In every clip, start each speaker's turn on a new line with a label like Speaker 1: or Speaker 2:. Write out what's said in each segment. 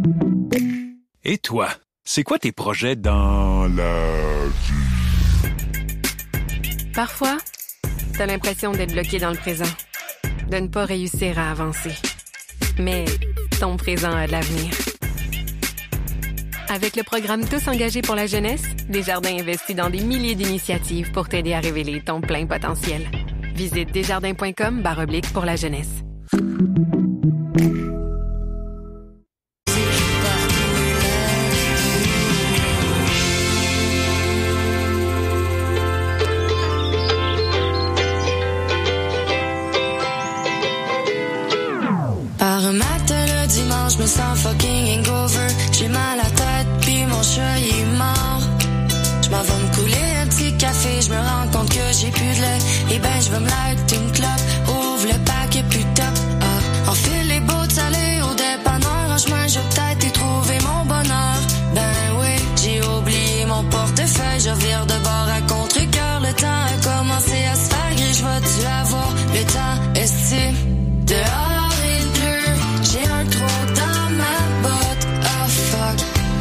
Speaker 1: Et toi, c'est quoi tes projets dans la vie?
Speaker 2: Parfois, t'as l'impression d'être bloqué dans le présent, de ne pas réussir à avancer. Mais ton présent a de l'avenir. Avec le programme Tous engagés pour la jeunesse, Desjardins investit dans des milliers d'initiatives pour t'aider à révéler ton plein potentiel. Visite desjardins.com/pour la jeunesse.
Speaker 3: Par un matin le dimanche, je me sens fucking hangover. J'ai mal à la tête, puis mon chat il est mort. Je m'en vais me couler un petit café, je me rends compte que j'ai plus de lait. Et ben je vais me lighter une clope, ouvre le paquet plus top. Enfile les bouts salés au dépanneur, en chemin je vais peut-être y trouver mon bonheur. Ben oui, j'ai oublié mon portefeuille, je vire de bord à contre-cœur. Le temps a commencé à se faire gris, je vais-tu avoir le temps esti dehors? J'ai un trou dans ma botte, oh fuck.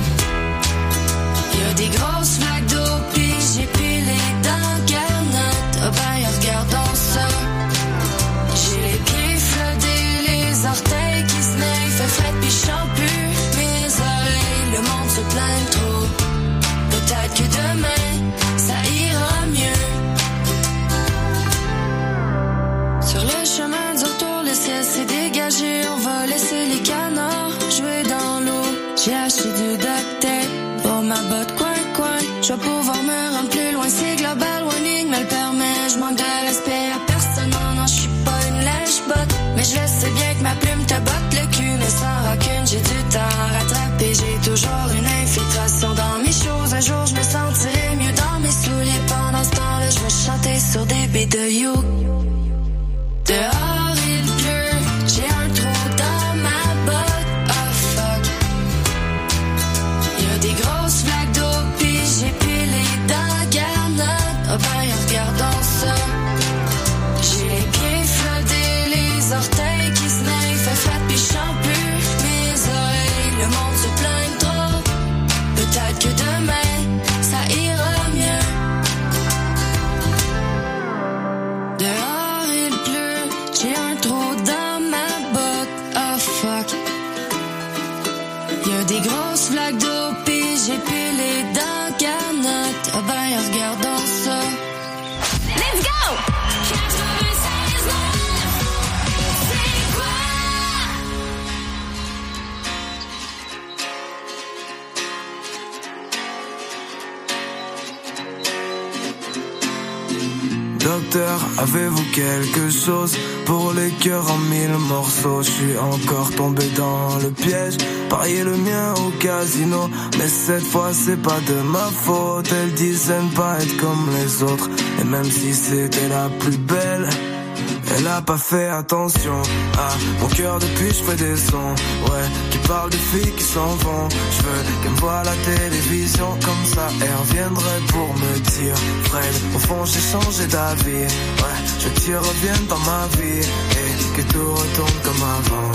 Speaker 3: Y'a des grosses flaques d'eau, pis j'ai pilé dans garnotte. Oh ben regardons ça. J'ai les pieds flottés, les orteils qui se naillent. Fait fret pis j'chante plus mes oreilles. Le monde se plaint trop. Peut-être que demain, ça ira mieux. Sur le chemin du retour, le ciel s'est dégagé. On va laisser les canards jouer dans l'eau. J'ai acheté du duct tape pour ma botte coin-coin. Je vais pouvoir me rendre plus loin. C'est global warning, me le permet. Je manque de respect à personne. Non, je suis pas une lèche-botte. Mais je le sais bien que ma plume te botte le cul. Mais sans rancune, j'ai du temps à rattraper. J'ai toujours une infiltration dans mes choses. Un jour, je me sentirai mieux dans mes souliers. Pendant ce temps-là, je vais chanter sur des baies de you. Dehors il pleut, j'ai un trou dans ma botte, oh fuck. Y'a des grosses flaques d'eau, pis j'ai pilé dans garnotte. Oh ben regardons ça. J'ai les pieds flottés, les orteils qui se naillent. Fait fret pis j'chante plus mes oreilles. Le monde se plaint trop. Peut-être que demain, ça ira mieux. Dehors il pleut, j'ai un trou dans ma botte, oh fuck. Y'a des grosses flaques d'eau, pis j'ai pilé dans garnotte. Oh ben regardons ça. Let's go! 96.9, c'est quoi?
Speaker 4: Docteur, avez-vous quelque chose pour les cœurs en 1000 morceaux? Je suis encore tombé dans le piège, parier le mien au casino. Mais cette fois c'est pas de ma faute, elle disait ne pas être comme les autres. Et même si c'était la plus belle, elle a pas fait attention à mon cœur depuis je fais des sons, ouais, qui parlent de filles qui s'en vont. Je veux qu'elle me voie à la télévision, comme ça elle reviendrait pour me dire Fred, au fond j'ai changé d'avis, ouais, je veux que tu reviennes dans ma vie et que tout retourne comme avant.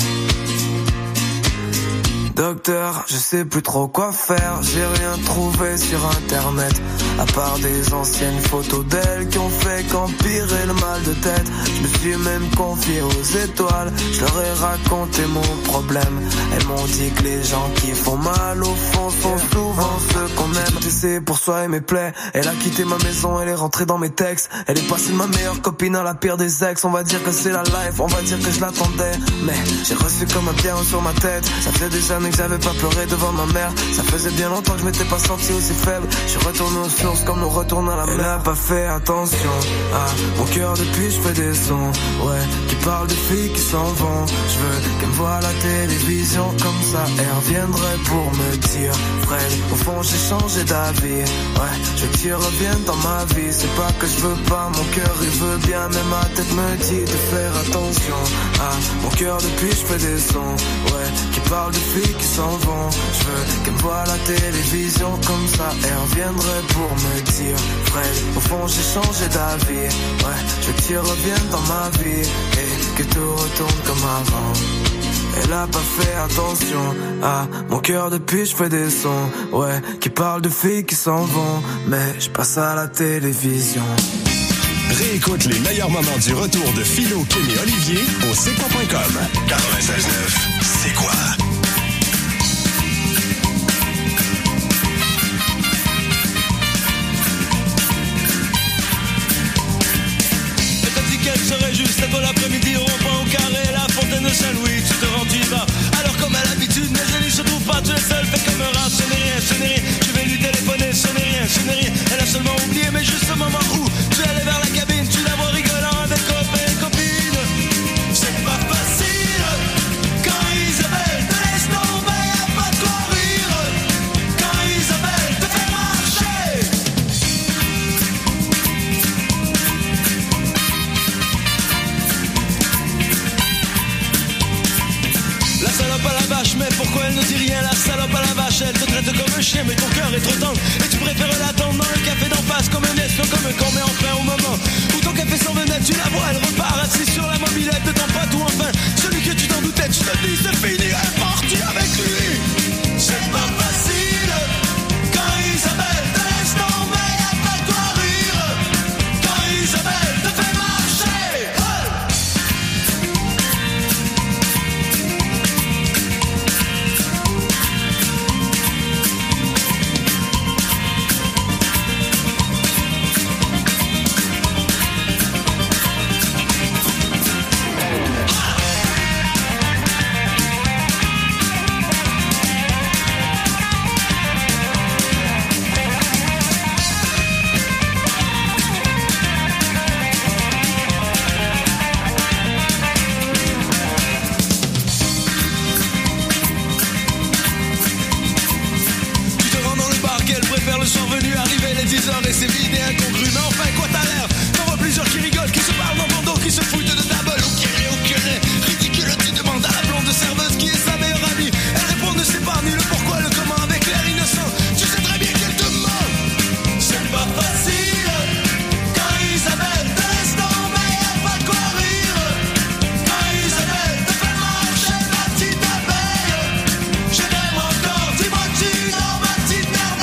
Speaker 4: Docteur, je sais plus trop quoi faire, j'ai rien trouvé sur internet, à part des anciennes photos d'elle qui ont fait qu'empirer le mal de tête. Je me suis même confié aux étoiles, je leur ai raconté mon problème. Elles m'ont dit que les gens qui font mal au fond sont souvent ceux qu'on aime. C'est pour soigner mes plaies, elle a quitté ma maison, elle est rentrée dans mes textes. Elle est passée de ma meilleure copine à la pire des ex. On va dire que c'est la life, on va dire que je l'attendais, mais j'ai reçu comme un pierre sur ma tête. Ça faisait des années que j'avais pas pleuré devant ma mère, ça faisait bien longtemps que je m'étais pas senti aussi faible. Je suis retourné aux sources comme nous retourne à la mer. Elle a pas fait attention à mon cœur depuis je fais des sons, ouais, qui parlent de filles qui s'en vont. Je veux qu'elle me voie à la télévision, comme ça elle reviendrait pour me dire Fred, au fond j'ai changé d'avis, ouais, je veux que tu reviennes dans ma vie. C'est pas que je veux pas, mon cœur il veut bien, mais ma tête me dit de faire attention à mon cœur depuis je fais des sons, ouais, qui parlent de filles qui s'en vont. Je veux qu'elle me voie à la télévision, comme ça elle reviendrait pour me dire Fred, au fond j'ai changé d'avis, ouais, je veux que tu reviennes dans ma vie et que tout retourne comme avant. Elle a pas fait attention à mon cœur depuis je fais des sons, ouais, qui parlent de filles qui s'en vont, mais je passe à la télévision.
Speaker 5: Réécoute les meilleurs moments du retour de Philo, Kim et Olivier au c'est-quoi.com. 96.9, c'est quoi?
Speaker 6: Serait juste à toi l'après-midi au rond-point au carré, la fontaine de Saint-Louis, tu te rends, tu y vas. Alors comme à l'habitude, mais elle n'y se trouve pas, tu es seul, fais comme un rat, ce n'est rien, je vais lui téléphoner, ce n'est rien, elle a seulement oublié, mais juste au moment où tu es allé vers la cabine, tu la vois rigolant avec copains et copines. C'est pas facile, quand Isabelle te laisse tomber, y'a pas de quoi rire, quand Isabelle te fait marcher. La salope à la vache, mais pourquoi elle ne dit rien? La salope à la vache, elle te traite comme un chien, mais ton cœur est trop tendre et tu préfères l'attendre dans le café d'en face, comme un espion, comme un con. Mais enfin au moment où ton café s'en venait, tu la vois, elle repart assise sur la mobilette de ton pote, ou enfin celui que tu t'en doutais, tu te dis c'est fini, elle est partie avec lui. C'est pas facile quand Isabelle te laisse tomber, y'a pas de quoi rire, quand Isabelle te fait marcher. Le soir venu, arriver les 10h et c'est vide et incongru. Mais enfin, quoi t'as l'air? T'en vois plusieurs qui rigolent, qui se parlent en bandeau, qui se foutent de ta bol. Au curé, ridicule, tu demandes à la blonde serveuse qui est sa meilleure amie. Elle répond ne sait pas ni le pourquoi, le comment, avec l'air innocent. Tu sais très bien qu'elle te ment. C'est pas facile quand Isabelle te laisse tomber, y'a pas de quoi rire. Quand Isabelle te fait marcher, ma petite abeille. Je t'aime encore, dis-moi que tu dors, ma petite merveille.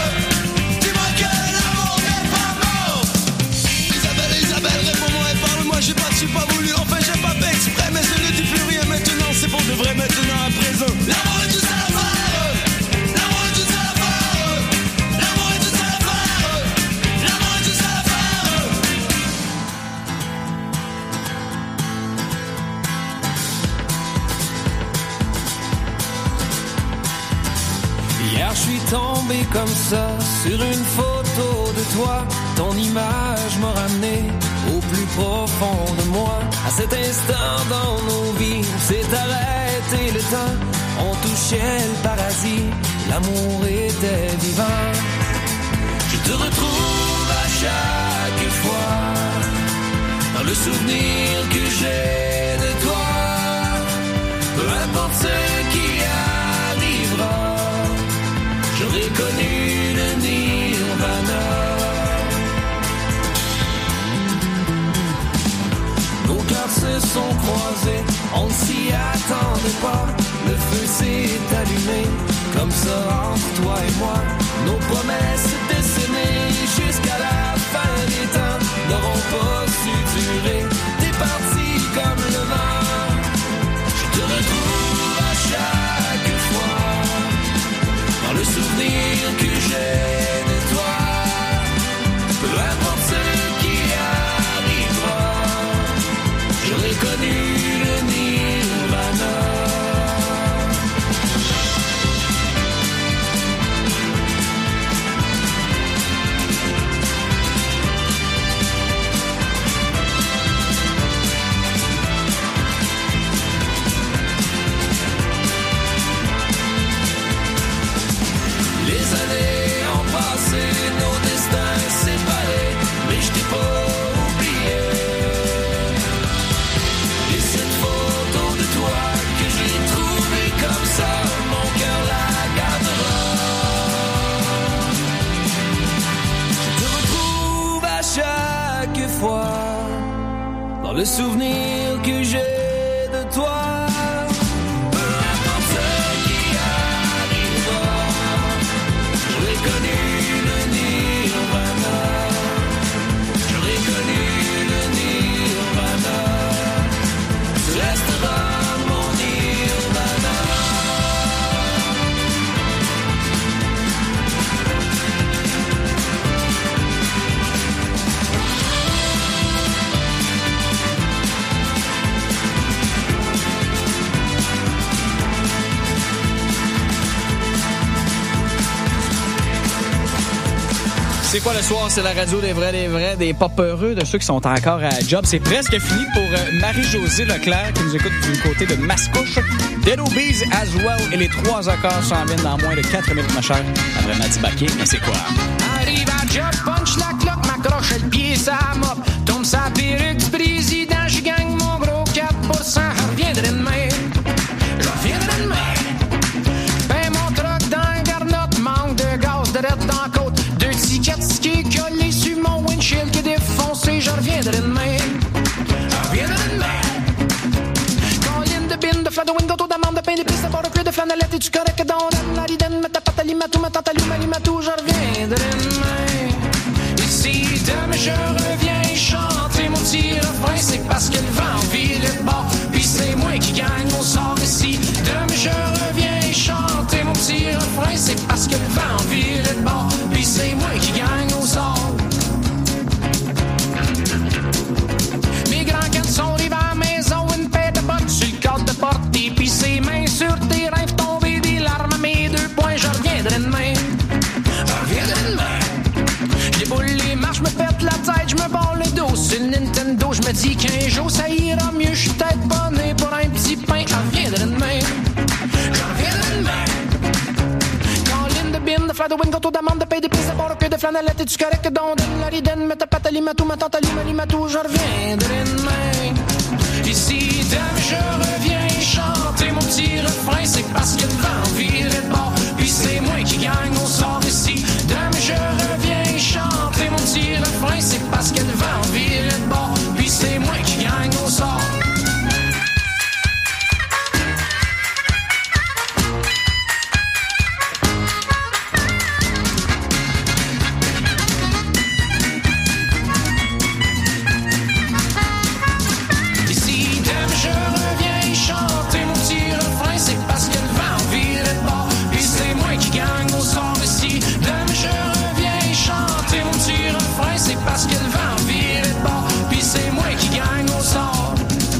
Speaker 6: J'ai pas voulu, enfin j'ai pas fait exprès, mais je ne dis plus rien maintenant, c'est pour de vrai maintenant à présent. L'amour est tout ça l'affaire, l'amour est tout ça l'affaire, l'amour est tout ça l'affaire, l'amour est tout ça
Speaker 7: l'affaire. Hier je suis tombé comme ça sur une photo de toi, ton image m'a ramené au plus profond de moi. À cet instant dans nos vies, s'est arrêté le temps. On touchait le paradis, l'amour était vivant. Je te retrouve à chaque fois dans le souvenir que j'ai de toi. Peu importe ce qui arrivera, j'aurais connu le nirvana. Nos cœurs se sont croisés, on ne s'y attendait pas. Le feu s'est allumé, comme ça entre toi et moi. Nos promesses décennées jusqu'à la fin des temps n'auront pas su durer. T'es parti comme le vent, je te retrouve à chaque fois dans le souvenir que j'ai de toi. Peu importe ce qui arrivera, j'aurais connu le nirvana. Les années ont passé, nos destins séparés, mais je t'ai pas oublié. Et cette photo de toi que j'ai trouvée comme ça, mon cœur la gardera. Je te retrouve à chaque fois dans le souvenir que j'ai de toi.
Speaker 8: C'est quoi le soir? C'est la radio des vrais, des pas peureux, de ceux qui sont encore à job. C'est presque fini pour Marie-Josée Leclerc qui nous écoute du côté de Mascouche. Dead Obies as well. Et les 3 accords s'en viennent dans moins de 4 minutes, ma chère. Après Mathieu Baquet, mais c'est quoi?
Speaker 7: Arrive à job, punch la cloque, m'accroche le pied, ça mop. Tombe sa perruque du président, je gagne mon gros 4%. Je reviendrai demain. Je reviendrai demain. Ben mon truck dans un garnotte, manque de gaz, de raide dans la côte. 2 tickets qui collés sur mon windshield qui est défoncé. Je reviendrai demain. Je reviendrai demain. Colline de bin, de flan de window, d'amande, de pain, d'épices, de bord de pluie, de flanellette et du correct dans la ridenne. Mets ta patte à limatou, ma tante à l'humatou, je reviendrai demain. Si demain je reviens chanter mon petit refrain, c'est parce que le vent vire le bord, puis c'est moi qui gagne au sort. Et si demain je reviens chanter mon petit refrain, c'est parce que le vent vire le bord, puis c'est moi qui gagne au sort. Mes grands cançons arrivent à la maison, une paire de bottes sur le cadre de porte, et puis ses mains sur tes rêves tombés, des larmes à mes 2 points, je reviendrai demain. Je reviendrai demain. J'déboule les marches, me pète la tête, j'me barre le dos. Sur le Nintendo, j'me dis qu'un jour ça ira mieux. J'suis peut-être pas né pour un petit pain. J'en reviendrai demain. J'en reviendrai demain. Colline de bin, de fleurs de wind, gâteau d'amande, de pain d'épices, de bord, de flanellette et du correct d'ondaine. La ridenne, mets ta patte à limatou, ma tante à l'humatou, j'en reviendrai demain. Et si demain je reviens chanter mon petit refrain, c'est parce que le vent vire le bord, puis c'est moi qui gagne au sort. Et si demain je reviens chanter mon petit refrain, c'est parce que le vent vire le bord, puis c'est moi qui gagne au sort. Et si demain je reviens chanter mon petit refrain, c'est parce que le vent vire le bord, puis c'est moi qui gagne au sort. Et si demain je reviens chanter mon petit refrain, c'est parce que le vent vire le bord, puis c'est moi qui gagne au sort.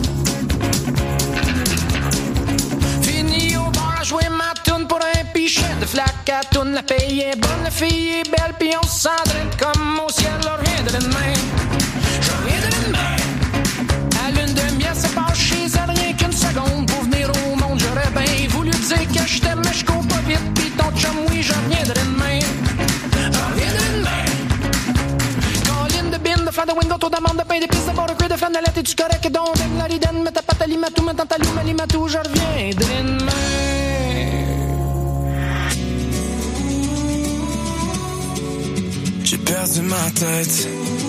Speaker 7: Fini au bar à jouer ma toune pour un pichet de flaque à toune. La paye est bonne, la fille est belle, puis on se sent comme au ciel. Je reviendrai demain. Je reviendrai demain. À lune de miel, ça passe chez elle rien qu'une seconde pour venir au monde. J'aurais bien voulu dire que je t'aime, mais je cours pas vite. Pis ton chum, oui, je reviendrai demain. Je reviendrai demain. Colline de bin, de flan de wind, gâteau d'amande, de pain d'épices, de bord de cuir, de flanellette et du correct d'ondaine. La ridenne, mets ta patte à limatou, ma tante à l'humatou, je reviendrai demain.
Speaker 4: J'ai perdu ma tête.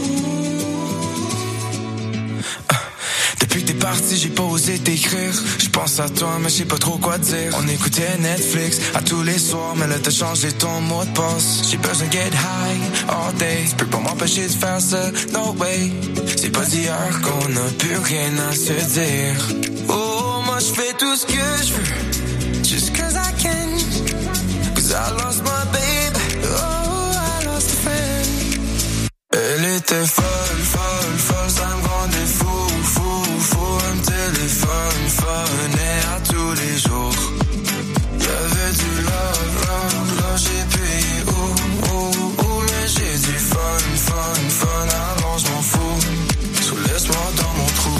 Speaker 4: Depuis que t'es parti, j'ai pas osé t'écrire. J'pense à toi, mais j'sais pas trop quoi dire. On écoutait Netflix à tous les soirs, mais là t'as changé ton mot de passe. J'ai besoin de get high all day. J'peux pas m'empêcher de faire ça, no way. C'est pas d'hier qu'on a plus rien à se dire. Oh, moi j'fais tout ce que j'veux, just cause I can. Cause I lost my baby, oh, I lost a friend. Elle était folle, folle, folle, ça me rendait fou, fou, fou. Elle me téléphonait à tous les jours. Y'avait du love, love, love, j'ai payé, oh, oh, oh. Mais j'ai du fun, fun, fun, alors je m'en fous. So laisse-moi dans mon trou.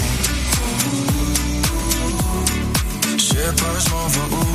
Speaker 4: J'sais pas, j'm'en vais où.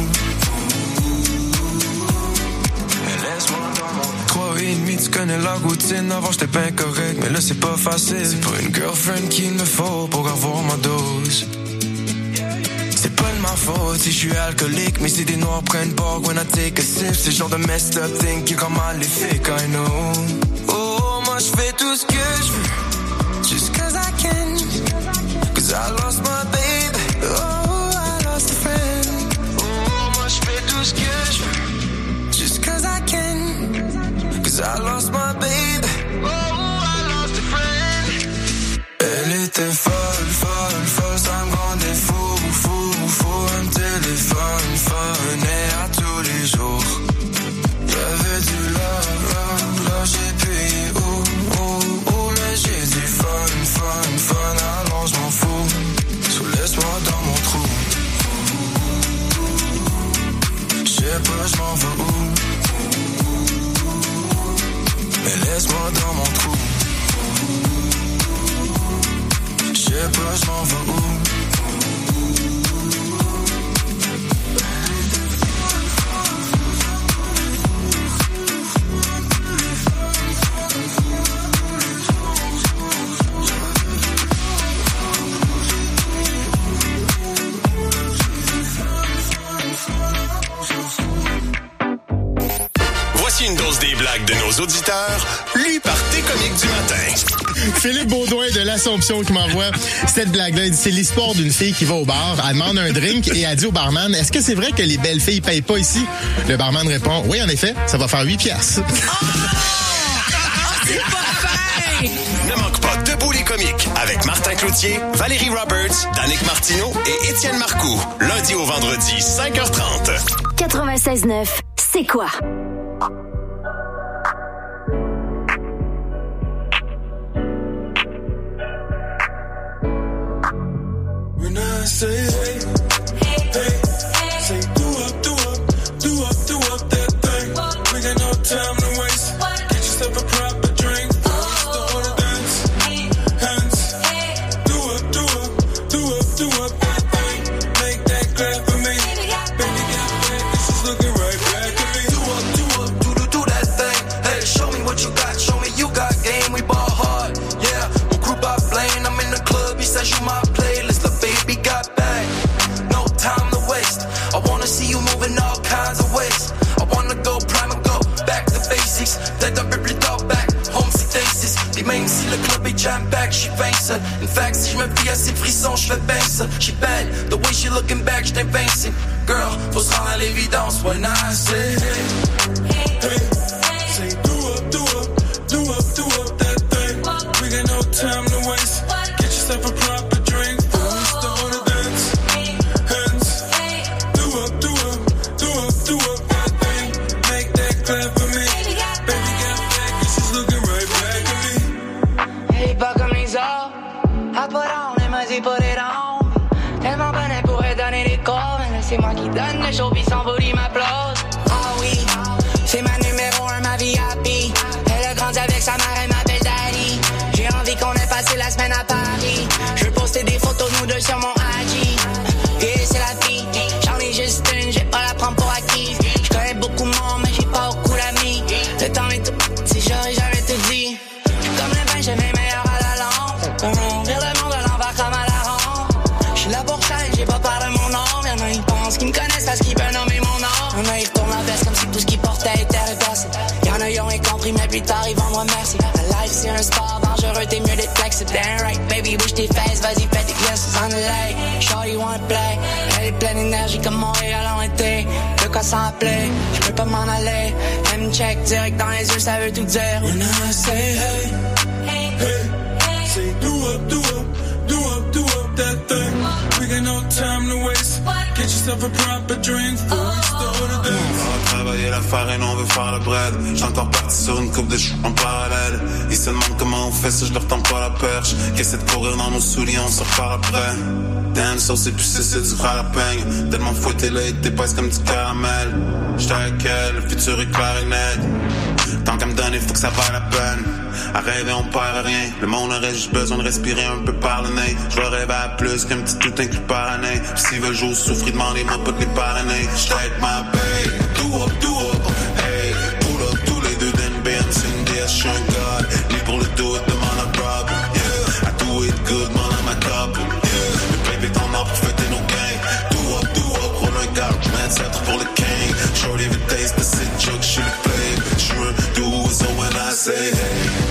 Speaker 4: Laisse-moi dans mon 3,5, tu connais la routine. Avant j'étais bien correct, mais là c'est pas facile. C'est pas une girlfriend qu'il me faut pour avoir ma dose. C'est pas de ma faute si je suis alcoolique, mais si des noirs prennent bord when I take a sip. C'est le genre de messed up thing qui rend maléfique, I know. Oh, moi j'fais tout ce que j'veux, just cause I can. Cause I lost my baby, oh, I lost a friend. Oh, moi j'fais tout ce que j'veux, just cause I can. Cause I lost my baby, oh, I lost a friend. Elle était folle, folle, folle, ça me rendait fou, fou, fou. Elle me téléphonait à tous les jours. Y'avait du love, love, love, j'ai payé, oh, oh, oh. Mais j'ai du fun, fun, fun, alors je m'en fous. So laisse-moi dans mon trou. J'sais pas, j'm'en vais où. mais laisse-moi dans mon trou. Je sais pas, je m'en vais où.
Speaker 5: Une dose des blagues de nos auditeurs, lui par tes comiques du matin.
Speaker 9: Philippe Baudouin de l'Assomption qui m'envoie cette blague-là. C'est l'histoire d'une fille qui va au bar, elle demande un drink et elle dit au barman, est-ce que c'est vrai que les belles filles payent pas ici? Le barman répond, oui, en effet, ça va faire 8 piastres.
Speaker 5: C'est pas fin! Ne manque pas Debout les comiques avec Martin Cloutier, Valérie Roberts, Danick Martineau et Étienne Marcoux. Lundi au vendredi, 5h30.
Speaker 10: 96.9, c'est quoi?
Speaker 4: When I say hey, hey, say do up that thing. We got no time to waste. Get yourself a proper drink. Start to dance, hands. Do up that thing. Make that clap for me. Baby got back, this is looking right back at me. Do that thing. Hey, show me what you got. Show me you got game. We ball hard, yeah. Mon groupe à Blaine, I'm in the club. Il s'agit ma playlist. The baby got back. No time to waste. I wanna see you moving all kinds of ways. I wanna go prime and go back to basics. Peut-être un peu plus tard back home c'est Daces. Puis même si le club est jam back, j'suis vince. In fact, si j'me fie à ses frissons, j'fais bien ça. She bad, the way she looking back, j't'ai vincé. Girl, faut se rendre à l'évidence when I say hey, hey, say do up that thing. We got no time to waste. Get yourself a proper drink. Start to dance, hands. Do up that thing. Make that clap for me. Baby got back, this is looking right back at me.
Speaker 11: Elle est pas comme les autres. I put on, elle m'a dit put it on. Tellement bonne, elle pourrait donner des cours. Mais là, c'est moi qui donne le show, pis son body m'applause. Ah oui, c'est ma numéro 1, ma VIP. Elle a grandi avec sa mère, elle m'appelle Daddy. J'ai envie qu'on ait passé la semaine à Paris. Je veux poster des photos de nous deux sur mon IG. Et c'est la vie, j'en ai juste une, j'ai pas la prendre pour acquise. Je connais beaucoup de monde, mais j'ai pas beaucoup d'amis. Le temps est tout, si j'aurais jamais tout dit. Comme le vin, j'ai mes meilleurs à la lampe. Vire le monde à l'envers comme à la ronde. J'suis là pour changer, j'ai pas peur de mon nom. Y'en a ils pensent qu'ils me connaissent parce qu'ils peuvent nommer mon nom. Y'en a ils retournent la veste comme si tout ce qu'ils portaient était repassé. Y'en a ils ont incompris, mais plus tard ils vont moi merci. La life c'est un sport dangereux, t'es mieux d'être flexible. Damn right, baby, bouge tes fesses, vas-y fais tes gestes on the leg. Shorty wanna play, elle est pleine d'énergie comme Montréal en été. De quoi s'en plaît, j'peux pas m'en aller. Elle me check direct dans les yeux, ça veut tout dire.
Speaker 4: When I say hey, hey, say do up that thing. We got no time to waste. Get yourself a proper drink before we start to dance.
Speaker 12: On va travailler la farine, on veut faire le bread. J'suis encore parti sur une coupe de chou en parallèle. Ils se demandent comment on fait ça, je leur tends pas la perche. Qu'essaie de courir dans nos souliers, on se repart après. Damn, ça c'est plus c'est du frère à la peigne. Tellement fouetté là, t'es presque comme du caramel. J'étais avec elle, le futur est clair et net. Tant qu'à me donner, faut que ça vaille la peine. À rêver, on perd rien. Le monde aurait juste besoin de respirer un peu par le nez. Je veux rêver à plus qu'un petit tout inclus par année. Pis s'ils veulent jouer au souffrir, demandez-moi pas de les parrainer. J't'ai avec ma babe, do up, hey. Pull up tous les deux d'une BM, c'est une DS, j'suis un god. Ni pour le doute, demande à Rob, yeah. I do it good, man, I'm a cop, yeah. Le baby est en or pour fêter nos gains. Do up, roule un gars, man, c'est pour le king. Shorty every taste, the sit joke, j'suis le play. J'suis un do, so when I say hey.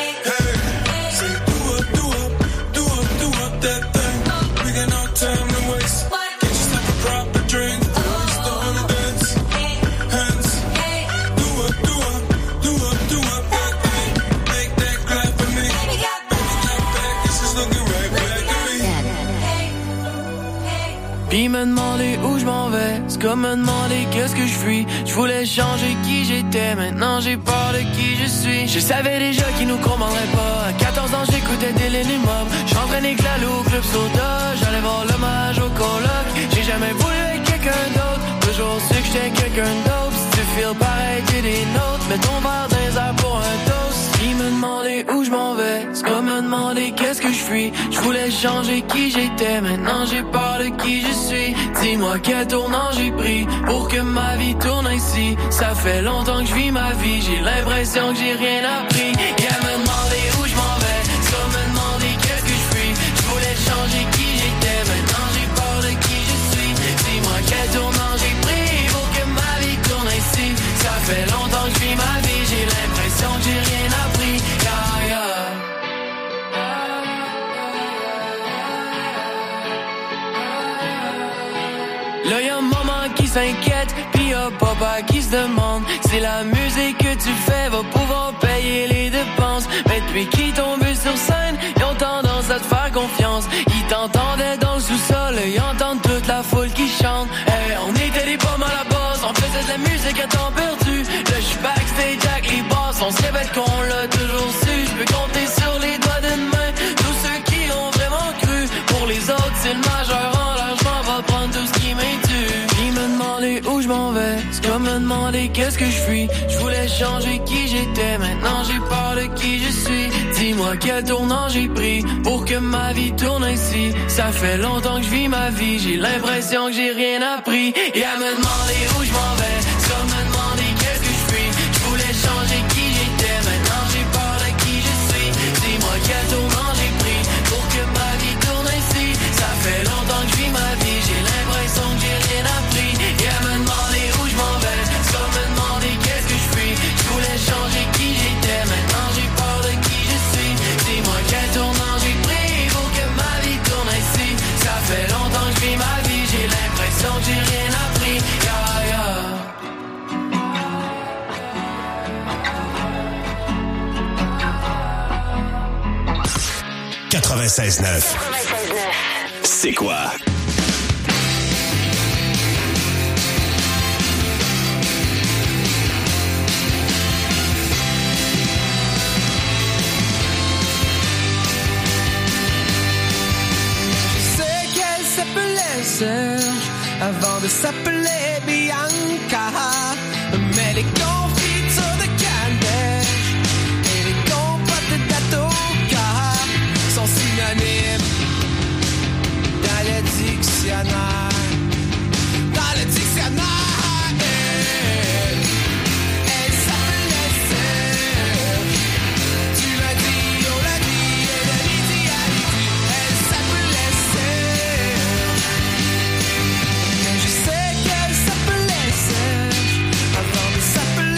Speaker 7: Il me demandait où je m'en vais, c'est comme me demander qu'est-ce que je fuis. Je voulais changer qui j'étais, maintenant j'ai peur de qui je suis. Je savais déjà qu'ils nous commanderait pas. À 14 ans j'écoutais Dylan Mob. J'entraînais Clalou au club soda. J'allais voir l'hommage au coloc. J'ai jamais voulu être quelqu'un d'autre. Toujours su que j'étais quelqu'un d'autre. Si tu feels pareil que des nôtres, mets ton verre dans les airs pour un toast. demander où je m'en vais, c'est comme me demander qu'est-ce que je suis. Je voulais changer qui j'étais, maintenant j'ai peur de qui je suis. Dis-moi quel tournant j'ai pris pour que ma vie tourne ainsi. Ça fait longtemps que je vis ma vie, j'ai l'impression que j'ai rien appris. Et à me demander où je m'en vais, c'est comme me demander qu'est-ce que je suis. Je voulais changer qui j'étais, maintenant j'ai peur de qui je suis. Dis-moi quel tournant j'ai pris pour que ma vie tourne ainsi. Ça fait longtemps que je vis ma vie, j'ai l'impression que j'ai rien appris. Yeah, yeah. Là y'a maman qui s'inquiète, pis y'a papa qui se demande si la musique que tu fais va pouvoir payer les dépenses. Mais depuis qu'ils tombent sur scène, ils ont tendance à te faire confiance. Ils t'entendaient dans le sous-sol, ils entendent toute la foule qui chante. Hey, on était des pommes à la base, on faisait de la musique à temps perdu. Là j'suis backstage avec les boss, on se répète qu'on l'a toujours su. J'peux compter sur les doigts d'une main tous ceux qui ont vraiment cru. Pour les autres c'est le majeur en large, j'm'en vais prendre tout ce qui m'intue. Ils me demandaient où je m'en vais, c'est comme me demander qu'est-ce que je suis. Je voulais changer qui j'étais, maintenant j'ai peur de qui je suis. Dis-moi quel tournant j'ai pris pour que ma vie tourne ainsi. Ça fait longtemps que je vis ma vie, j'ai l'impression que j'ai rien appris. Et à me demander où je m'en vais, c'est comme me demander qu'est-ce que je suis. Je voulais changer qui j'étais, maintenant j'ai peur de qui je suis. Dis-moi quel tournant j'ai pris pour que ma vie tourne ainsi. Ça fait longtemps que je vis ma vie, j'ai l'impression que j'ai rien appris. Et à me demander où je m'en vais, c'est comme me demander qu'est-ce que je suis. Je voulais changer qui j'étais, maintenant j'ai peur de qui je suis. Dis-moi quel tournant j'ai pris pour que ma vie tourne ainsi. Ça fait longtemps que je vis ma vie, j'ai l'impression que j'ai rien appris. Yeah, yeah.
Speaker 5: 96.9. C'est quoi?
Speaker 7: Je sais qu'elle s'appelait Serge avant de s'appeler Bianca. Mais les confitures de canneberge et les compotes de d'Atoka sont synonymes dans le dictionnaire. Dans le dictionnaire. Elle s'appelait Serge. Tu m'as dit, on l'a dit, et de midi à midi. Elle s'appelait Serge. Mais je sais qu'elle s'appelait Serge avant de s'appeler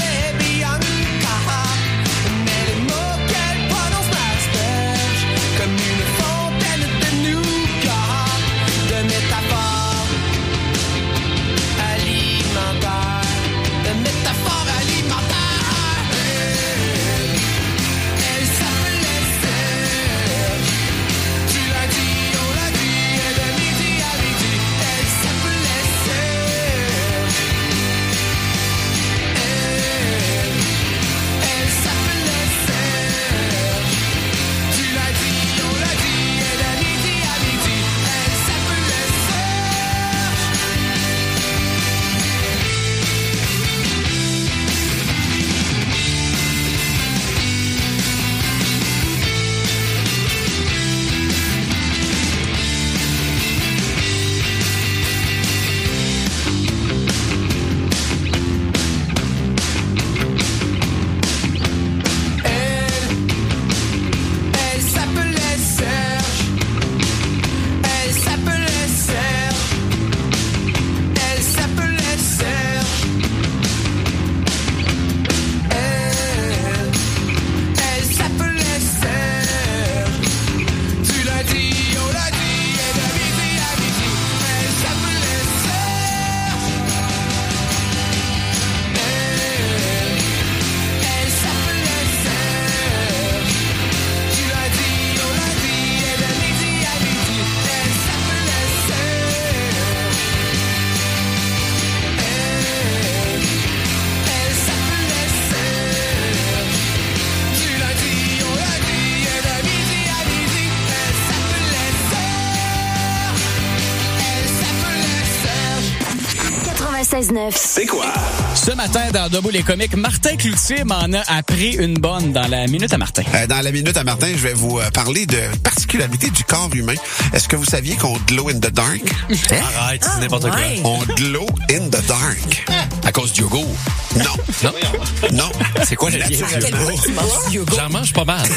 Speaker 10: 96.9.
Speaker 5: C'est quoi?
Speaker 8: Ce matin, dans Debout les comiques, Martin Cloutier m'en a appris une bonne dans la Minute à Martin.
Speaker 13: Dans la Minute à Martin, je vais vous parler de particularités du corps humain. Est-ce que vous saviez qu'on glow in the dark?
Speaker 14: Arrête, c'est n'importe quoi.
Speaker 13: On glow in the dark.
Speaker 14: À cause du yogourt?
Speaker 13: Non. Non.
Speaker 14: C'est quoi le lien? J'en mange pas mal.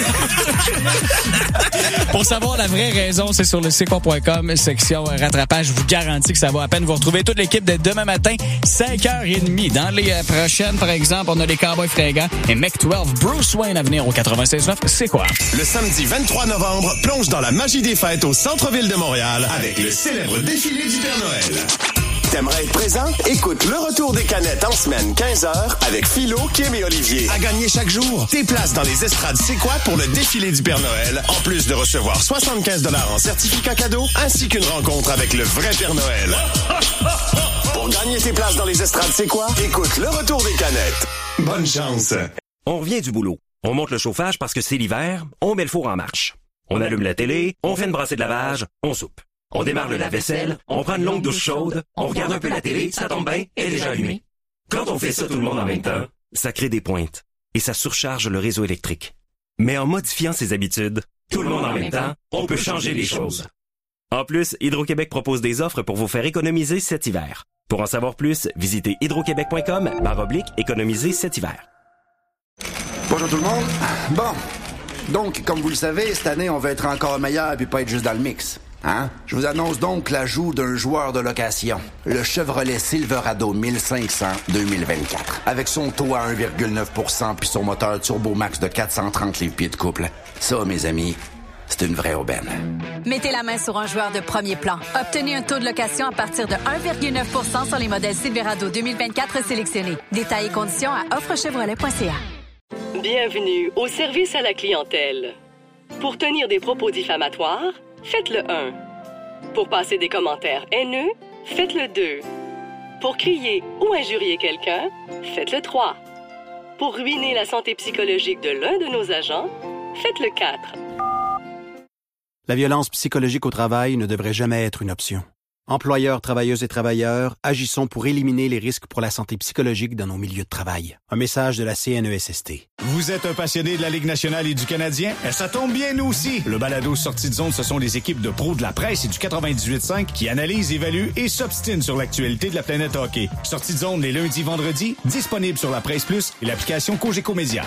Speaker 8: Pour savoir la vraie raison, c'est sur le c'est-quoi.com, section rattrapage. Je vous garantis que ça vaut à peine. Vous retrouvez toute l'équipe dès demain matin, 5h30. Dans les prochaines, par exemple, on a les Cowboys fringants et Mec 12, Bruce Wayne à venir au 96.9. C'est quoi?
Speaker 5: Le samedi 23 novembre, plonge dans la magie des fêtes au centre-ville de Montréal avec le célèbre défilé du Père Noël. T'aimerais être présent? Écoute le retour des canettes en semaine 15h avec Philo, Kim et Olivier. À gagner chaque jour, tes places dans les estrades C'est quoi pour le défilé du Père Noël, en plus de recevoir 75$ en certificat cadeau, ainsi qu'une rencontre avec le vrai Père Noël. Pour gagner tes places dans les estrades C'est quoi? Écoute le retour des canettes. Bonne chance.
Speaker 15: On revient du boulot. On monte le chauffage parce que c'est l'hiver, on met le four en marche. On allume la télé, on fait une brassée de lavage, on soupe. On démarre le lave-vaisselle, on prend une longue douche chaude, on regarde un peu la télé, ça tombe bien, elle est déjà allumée. Quand on fait ça tout le monde en même temps, ça crée des pointes et ça surcharge le réseau électrique. Mais en modifiant ses habitudes, tout le monde en même temps, on peut changer les choses. En plus, Hydro-Québec propose des offres pour vous faire économiser cet hiver. Pour en savoir plus, visitez hydroquebec.com/économiser cet hiver.
Speaker 16: Bonjour tout le monde. Bon, donc, comme vous le savez, cette année, on veut être encore meilleur et pas être juste dans le mix. Hein? Je vous annonce donc l'ajout d'un joueur de location, le Chevrolet Silverado 1500 2024. Avec son taux à 1,9% puis son moteur Turbo Max de 430 livres-pieds de couple. Ça, mes amis, c'est une vraie aubaine.
Speaker 17: Mettez la main sur un joueur de premier plan. Obtenez un taux de location à partir de 1,9% sur les modèles Silverado 2024 sélectionnés. Détails et conditions à offrechevrolet.ca.
Speaker 18: Bienvenue au service à la clientèle. Pour tenir des propos diffamatoires, faites le 1. Pour passer des commentaires haineux, faites le 2. Pour crier ou injurier quelqu'un, faites le 3. Pour ruiner la santé psychologique de l'un de nos agents, faites le 4.
Speaker 19: La violence psychologique au travail ne devrait jamais être une option. Employeurs, travailleuses et travailleurs, agissons pour éliminer les risques pour la santé psychologique dans nos milieux de travail. Un message de la CNESST.
Speaker 20: Vous êtes un passionné de la Ligue nationale et du Canadien? Ça tombe bien, nous aussi! Le balado Sortie de zone, ce sont les équipes de pros de la presse et du 98.5 qui analysent, évaluent et s'obstinent sur l'actualité de la planète hockey. Sortie de zone les lundis, vendredis, disponible sur la Presse Plus et l'application Cogeco Média.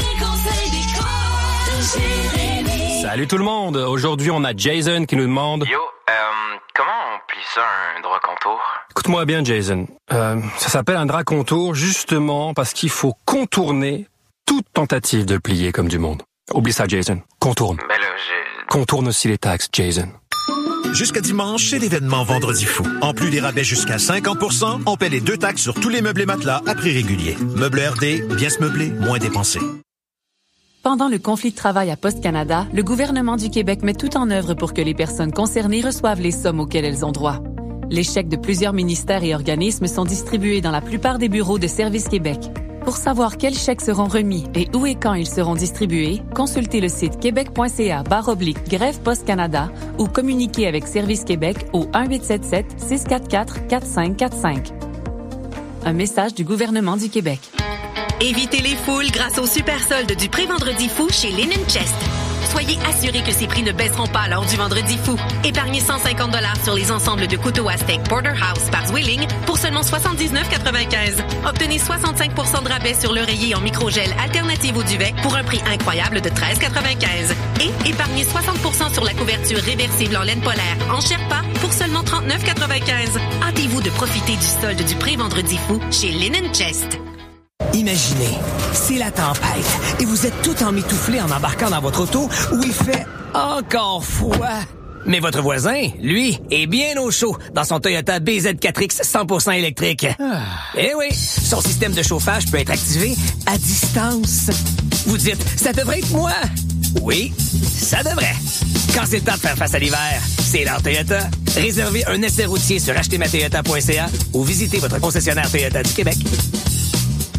Speaker 21: Salut tout le monde! Aujourd'hui, on a Jason qui nous demande...
Speaker 22: Yo, comment on plie ça, un drap contour?
Speaker 21: Écoute-moi bien, Jason. Ça s'appelle un drap contour justement parce qu'il faut contourner toute tentative de le plier comme du monde. Oublie ça, Jason. Contourne.
Speaker 22: Ben là,
Speaker 21: Contourne aussi les taxes, Jason.
Speaker 23: Jusqu'à dimanche, c'est l'événement Vendredi fou. En plus des rabais jusqu'à 50%, on paie les 2 taxes sur tous les meubles et matelas à prix régulier. Meubles RD, bien se meubler, moins dépenser.
Speaker 24: Pendant le conflit de travail à Poste Canada, le gouvernement du Québec met tout en œuvre pour que les personnes concernées reçoivent les sommes auxquelles elles ont droit. Les chèques de plusieurs ministères et organismes sont distribués dans la plupart des bureaux de Service Québec. Pour savoir quels chèques seront remis et où et quand ils seront distribués, consultez le site québec.ca/grève Poste Canada ou communiquez avec Service Québec au 1-877-644-4545. Un message du gouvernement du Québec.
Speaker 25: Évitez les foules grâce au super solde du pré-vendredi fou chez Linen Chest. Soyez assurés que ces prix ne baisseront pas lors du vendredi fou. Épargnez 150 $ sur les ensembles de couteaux à steak Porterhouse par Zwilling pour seulement 79,95. Obtenez 65 % de rabais sur l'oreiller en microgel alternative au duvet pour un prix incroyable de 13,95. Et épargnez 60 % sur la couverture réversible en laine polaire en Sherpa pour seulement 39,95. Hâtez-vous de profiter du solde du pré-vendredi fou chez Linen Chest.
Speaker 26: Imaginez, c'est la tempête et vous êtes tout emmitouflé en embarquant dans votre auto où il fait encore froid. Mais votre voisin, lui, est bien au chaud dans son Toyota BZ4X 100% électrique. Eh oui, son système de chauffage peut être activé à distance. Vous dites, ça devrait être moi. Oui, ça devrait. Quand c'est le temps de faire face à l'hiver, c'est l'heure Toyota. Réservez un essai routier sur achetermatoyota.ca ou visitez votre concessionnaire Toyota du Québec.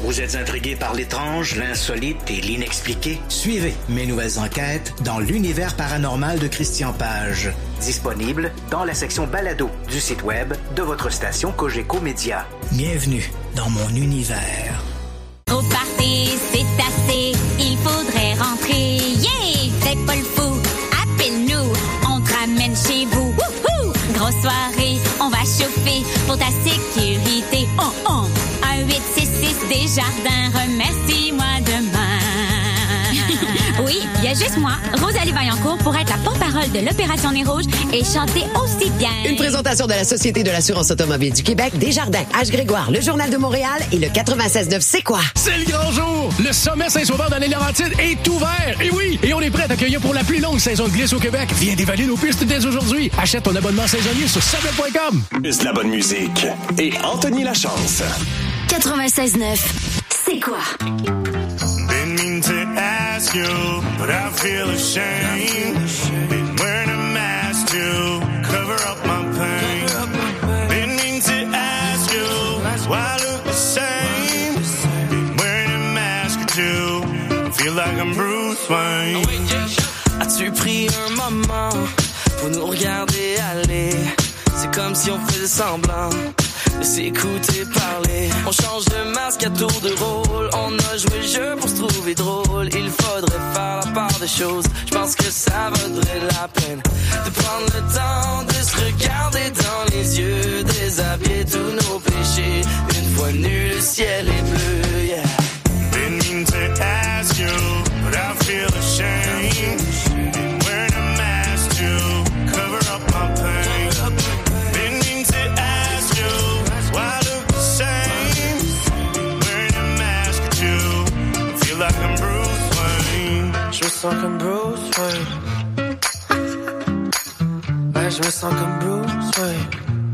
Speaker 1: Vous êtes intrigué par l'étrange, l'insolite et l'inexpliqué? Suivez mes nouvelles enquêtes dans l'univers paranormal de Christian Page. Disponible dans la section balado du site web de votre station Cogeco Média. Bienvenue dans mon univers.
Speaker 2: Au party, c'est assez, il faudrait rentrer. Yeah! Fais pas le fou, appelle-nous, on te ramène chez vous. Wouhou! Grosse soirée, on va chauffer pour ta sécurité. 1-866 Desjardins, remercie-moi demain. Oui, il y a juste moi, Rosalie Vaillancourt, pour être la porte-parole de l'Opération Nez Rouge et chanter aussi bien.
Speaker 3: Une présentation de la Société de l'assurance automobile du Québec, Desjardins, H-Grégoire, le Journal de Montréal et le 96.9 C'est quoi?
Speaker 6: C'est le grand jour! Le sommet Saint-Sauveur dans les Laurentides est ouvert! Et oui! Et on est prêt à t'accueillir pour la plus longue saison de glisse au Québec. Viens dévaler nos pistes dès aujourd'hui. Achète ton abonnement saisonnier sur summit.com.
Speaker 5: Plus de la bonne musique et Anthony Lachance.
Speaker 10: 96.9 C'est quoi?
Speaker 9: Didn't mean to ask you, but I feel ashamed. Been wearing a mask to cover up my pain. Didn't mean to ask you why I look the same. Been wearing a mask or two. Feel like I'm Bruce Wayne.
Speaker 7: As-tu pris un moment pour nous regarder aller? C'est comme si on faisait semblant de s'écouter parler. On change de masque à tour de rôle. On a joué le jeu pour se trouver drôle. Il faudrait faire la part des choses. Je pense que ça vaudrait la peine de prendre le temps de se regarder dans les yeux, déshabiller tous nos péchés. Une fois nu, le ciel est bleu, yeah.
Speaker 9: Didn't mean to ask you, but I feel ashamed. Wearing a mask to cover up my pain. Didn't mean to ask you why I look the same. Wearing a mask or two. Feel like I'm Bruce Wayne.
Speaker 7: Je me sens comme Bruce Wayne. Ouais, je me sens comme Bruce Wayne.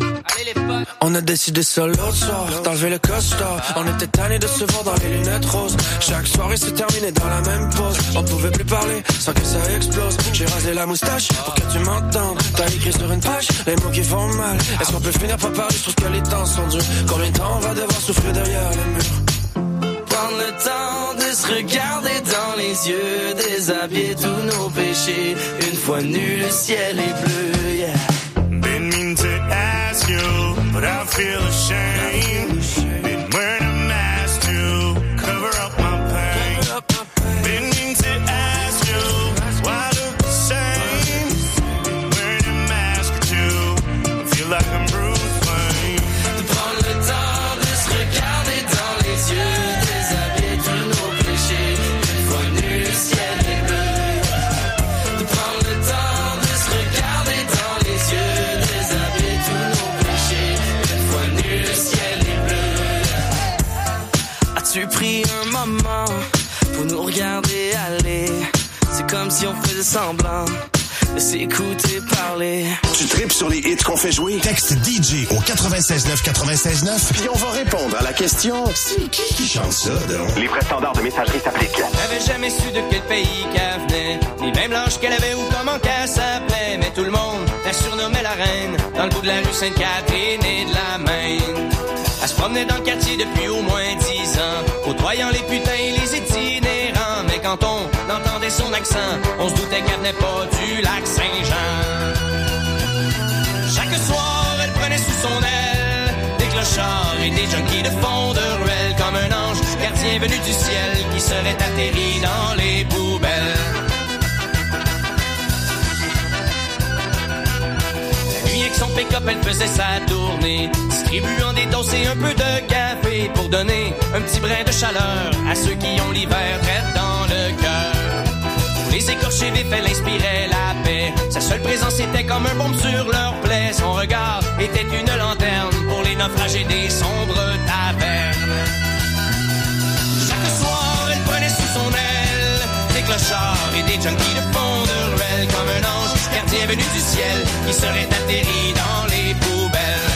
Speaker 7: On a décidé ça l'autre soir, d'enlever le costard. On était tannés de se voir dans les lunettes roses. Chaque soirée se terminait dans la même pose. On pouvait plus parler sans que ça explose. J'ai rasé la moustache pour que tu m'entendes. T'as écrit sur une page les mots qui font mal. Est-ce qu'on peut finir par parler? Je trouve que les temps sont durs. Combien de temps on va devoir souffrir derrière les murs? Prendre le temps de se regarder dans les yeux, déshabiller tous nos péchés. Une fois nu, le ciel est bleu, yeah.
Speaker 9: Didn't mean to ask you, but I feel ashamed. Been wearing a mask to cover up my pain. Didn't mean to ask you why I look the same. Wearing a mask or two. Feel like I'm Bruce Wayne.
Speaker 7: De prendre le temps de se regarder dans les yeux, déshabiller tous nos péchés. Une fois nu, le ciel est bleu. De prendre le temps de se regarder dans les yeux, déshabiller tous nos péchés. Une fois nu, le ciel est bleu. As-tu pris un moment pour nous regarder aller? C'est comme si on faisait semblant de s'écouter parler.
Speaker 5: Tu tripes sur les hits qu'on fait jouer?
Speaker 11: Texte DJ au 96.9
Speaker 5: puis on va répondre à la question c'est qui chante ça, donc?
Speaker 15: Les vrais standards de messagerie s'appliquent.
Speaker 7: J'avais jamais su de quel pays qu'elle venait, ni même l'âge qu'elle avait ou comment qu'elle s'appelait. Mais tout le monde la surnommait la reine, dans le bout de la rue Sainte-Catherine et de la Maine. Elle se promenait dans le quartier depuis au moins 10 ans, côtoyant les putains et les itinérants. Mais quand on entendait son accent, on se doutait qu'elle venait pas du lac Saint-Jean. Chaque soir, elle prenait sous son aile des clochards et des junkies de fond de ruelle, comme un ange gardien venu du ciel qui serait atterri dans les poubelles. Avec son pick-up, elle faisait sa tournée, distribuant des doses et un peu de café pour donner un petit brin de chaleur à ceux qui ont l'hiver près dans le cœur. Pour les écorchés vifs, elle inspirait la paix. Sa seule présence était comme un baume sur leur plaie. Son regard était une lanterne pour les naufragés des sombres tavernes. Chaque soir, elle prenait sous son aile des clochards et des junkies de fond de ruelle, comme un ange gardien venu du ciel qui serait atterri dans les poubelles.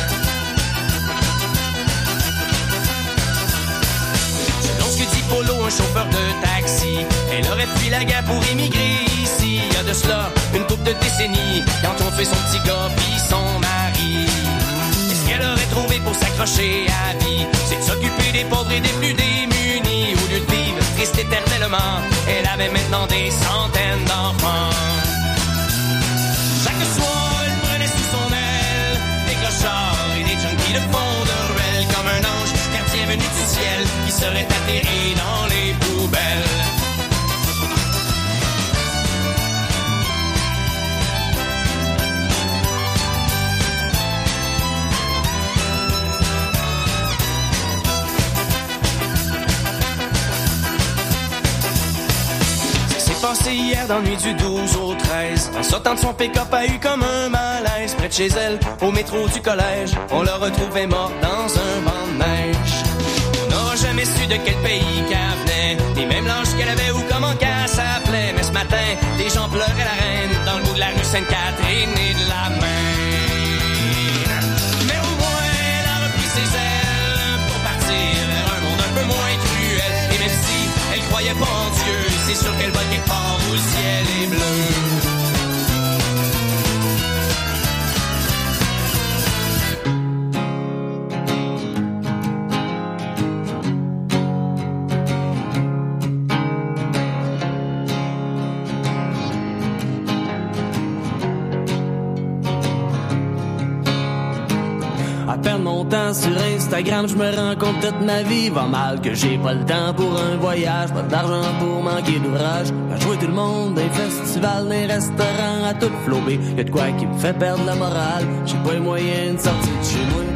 Speaker 7: Selon ce que dit Polo, un chauffeur de taxi, elle aurait fui la guerre pour émigrer ici. Il y a de cela une couple de décennies, quand on fait son petit gars puis son mari. Et ce qu'elle aurait trouvé pour s'accrocher à vie, c'est de s'occuper des pauvres et des plus démunis. Christ éternellement. Elle avait maintenant des centaines d'enfants. Chaque soir, elle prenait sous son aile des clochards et des junkies de fond de ruelle, comme un ange gardien venu du ciel qui serait atterri dans les poubelles. Passé hier dans la nuit du 12 au 13. En sortant de son pick-up a eu comme un malaise. Près de chez elle, au métro du collège, on l'a retrouvée morte dans un banc de neige. On n'aura jamais su de quel pays qu'elle venait, ni même l'âge qu'elle avait ou comment qu'elle s'appelait. Mais ce matin, des gens pleuraient la reine dans le bout de la rue Sainte-Catherine et de la Maine. Mais au moins, elle a repris ses ailes pour partir vers un monde un peu moins cruel. Et même si elle croyait pas en Dieu, c'est sûr qu'elle va quelque part où le ciel est bleu. À perdre mon temps sur Instagram, je me rends compte toute ma vie va mal, que j'ai pas le temps pour un voyage, pas d'argent pour manquer d'ouvrage, à jouer tout le monde, des festivals, des restaurants, à tout flober. Y'a de quoi qui me fait perdre la morale, j'ai pas les moyens de sortir de chez moi.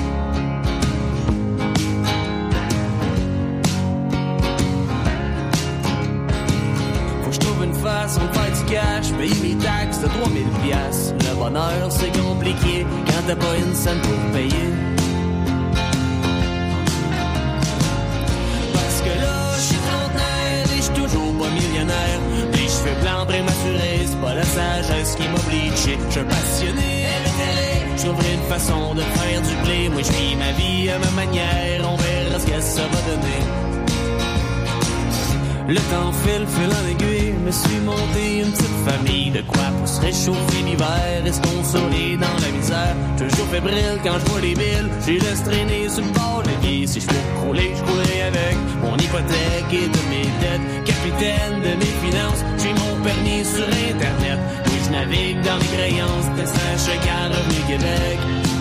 Speaker 7: Faut que je trouve une façon de faire du cash, payer mes taxes de 3000 piastres. Le bonheur c'est compliqué quand t'as pas une scène pour payer. Parce que là, j'suis trentenaire et j'suis toujours pas millionnaire. Les cheveux blancs prématurés, c'est pas la sagesse qui m'oblige. J'suis passionné, intérêt, j'trouverai une façon de faire du blé. Moi j'vis ma vie à ma manière, on verra ce que ça va donner. Le temps file en aiguille, me suis monté une petite famille. De quoi pour se réchauffer l'hiver et se consoler dans la misère. Toujours fébrile quand je vois les billes, j'ai laisse traîner sur le bord de la vie. Si je peux rouler, je roulerai avec mon hypothèque et de mes dettes. Capitaine de mes finances, j'ai mon permis sur Internet. Oui, je navigue dans mes créances, destin chèque à Revenu Québec.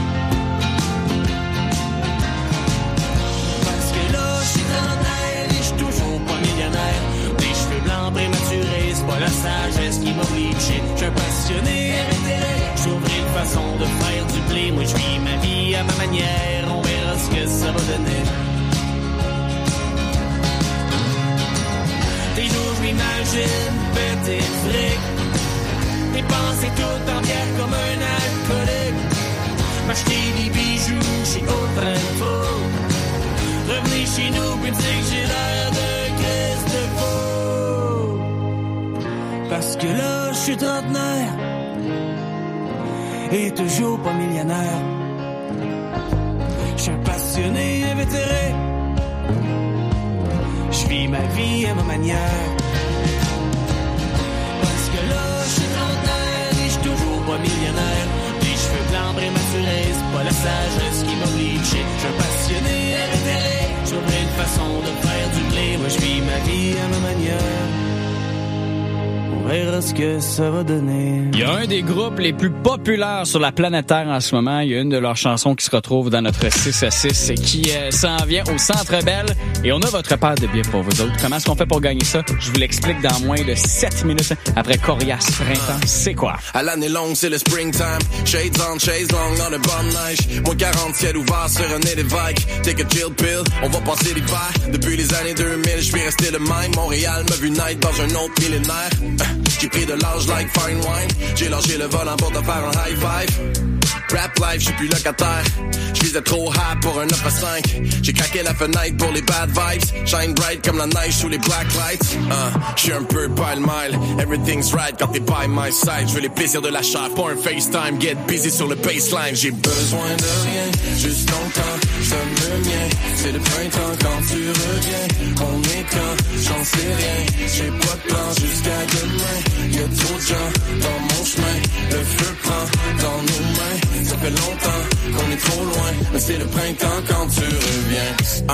Speaker 7: Parce que là, je suis trentenaire et je suis toujours pas millionnaire. Des cheveux blancs prématurés, c'est pas la sagesse qui m'oblige. Je suis passionné, je trouverai une façon de faire du blé. Moi je vis ma vie à ma manière, on verra ce que ça va donner. Des jours je m'imagine péter le fric, dépenser tout en bière comme un alcoolique, m'acheter des bijoux chez Autre-Info, revenir chez nous puis dire que j'ai l'air de Christ de faux. Parce que là, je suis trentenaire et toujours pas millionnaire. Je suis un passionné invétéré, je vis ma vie à ma manière. Parce que là, je suis trentenaire et je suis toujours pas millionnaire. Les cheveux blancs prématurés, c'est pas la sagesse qui m'oblige. Je suis un passionné invétéré, j'aurai une façon de faire du blé. Moi je vis ma vie à ma manière. On verra ce que ça va donner.
Speaker 4: Il y a un des groupes les plus populaires sur la planète Terre en ce moment. Il y a une de leurs chansons qui se retrouve dans notre 6 à 6 qui s'en vient au Centre Bell. Et on a votre paire de billets pour vous autres. Comment est-ce qu'on fait pour gagner ça? Je vous l'explique dans moins de 7 minutes après Corias Printemps. C'est quoi?
Speaker 8: À l'année longue, c'est le springtime. Shades on, chase long, on a bonne neige. Moins 40, ciel ouvert sur un Évêque. Take a chill pill, on va passer l'hiver. Depuis les années 2000, je suis resté le même. Montréal m'a vu naître dans un autre millénaire. J'ai pris de l'âge like fine wine. J'ai lâché le volant pour te faire un high five. Rap life, j'suis plus locataire. J'visais trop high pour un 9 à 5. J'ai craqué la fenêtre pour les bad vibes. Shine bright comme la neige sous les black lights. J'suis un peu pile-mile. Everything's right quand t'es by my side. J'veux les plaisirs de la chair, pas un FaceTime. Get busy sur le baseline. J'ai besoin de rien, juste ton temps. J'donne le mien, c'est le printemps quand tu reviens. On est quand, j'en sais rien. J'ai pas de plan jusqu'à demain. Y'a trop de gens dans mon chemin. Le feu prend dans nos mains. Ça fait longtemps qu'on est trop loin, mais c'est le printemps quand tu reviens.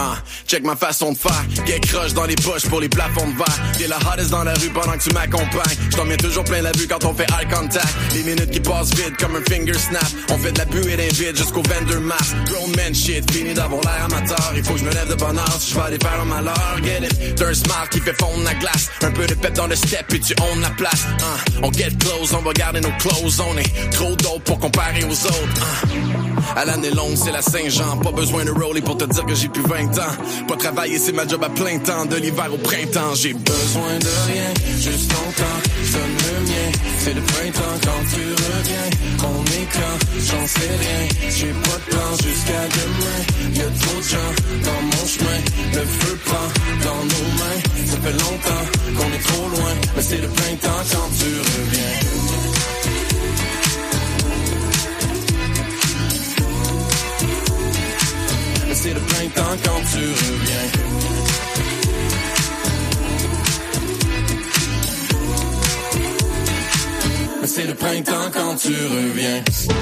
Speaker 8: check ma façon de faire. Get crush dans les poches pour les plafonds de verre. T'es la hottest dans la rue pendant que tu m'accompagnes. J't'en mets toujours plein la vue quand on fait eye contact. Les minutes qui passent vite comme un finger snap. On fait de la buée d'un vide jusqu'au vendor map. Grown man shit, fini d'avoir l'air amateur. Il faut que je me lève de bonne heure si je vais aller faire un malheur. Get it, t'as un smile qui fait fondre la glace. Un peu de pep dans le step puis tu own la place. On get close, on va garder nos clothes. On est trop dope pour comparer aux autres. À l'année longue, c'est la Saint-Jean. Pas besoin de rollie pour te dire que j'ai plus 20 ans. Pas travailler, c'est ma job à plein temps. De l'hiver au printemps, j'ai besoin de rien. Juste ton temps, sonne le mien. C'est le printemps quand tu reviens. On est quand, j'en sais rien. J'ai pas de plan jusqu'à demain. Y'a trop de gens dans mon chemin. Le feu prend dans nos mains. Ça fait longtemps qu'on est trop loin. Mais c'est le printemps quand tu reviens. C'est le printemps quand tu reviens. Mais c'est le printemps quand tu reviens.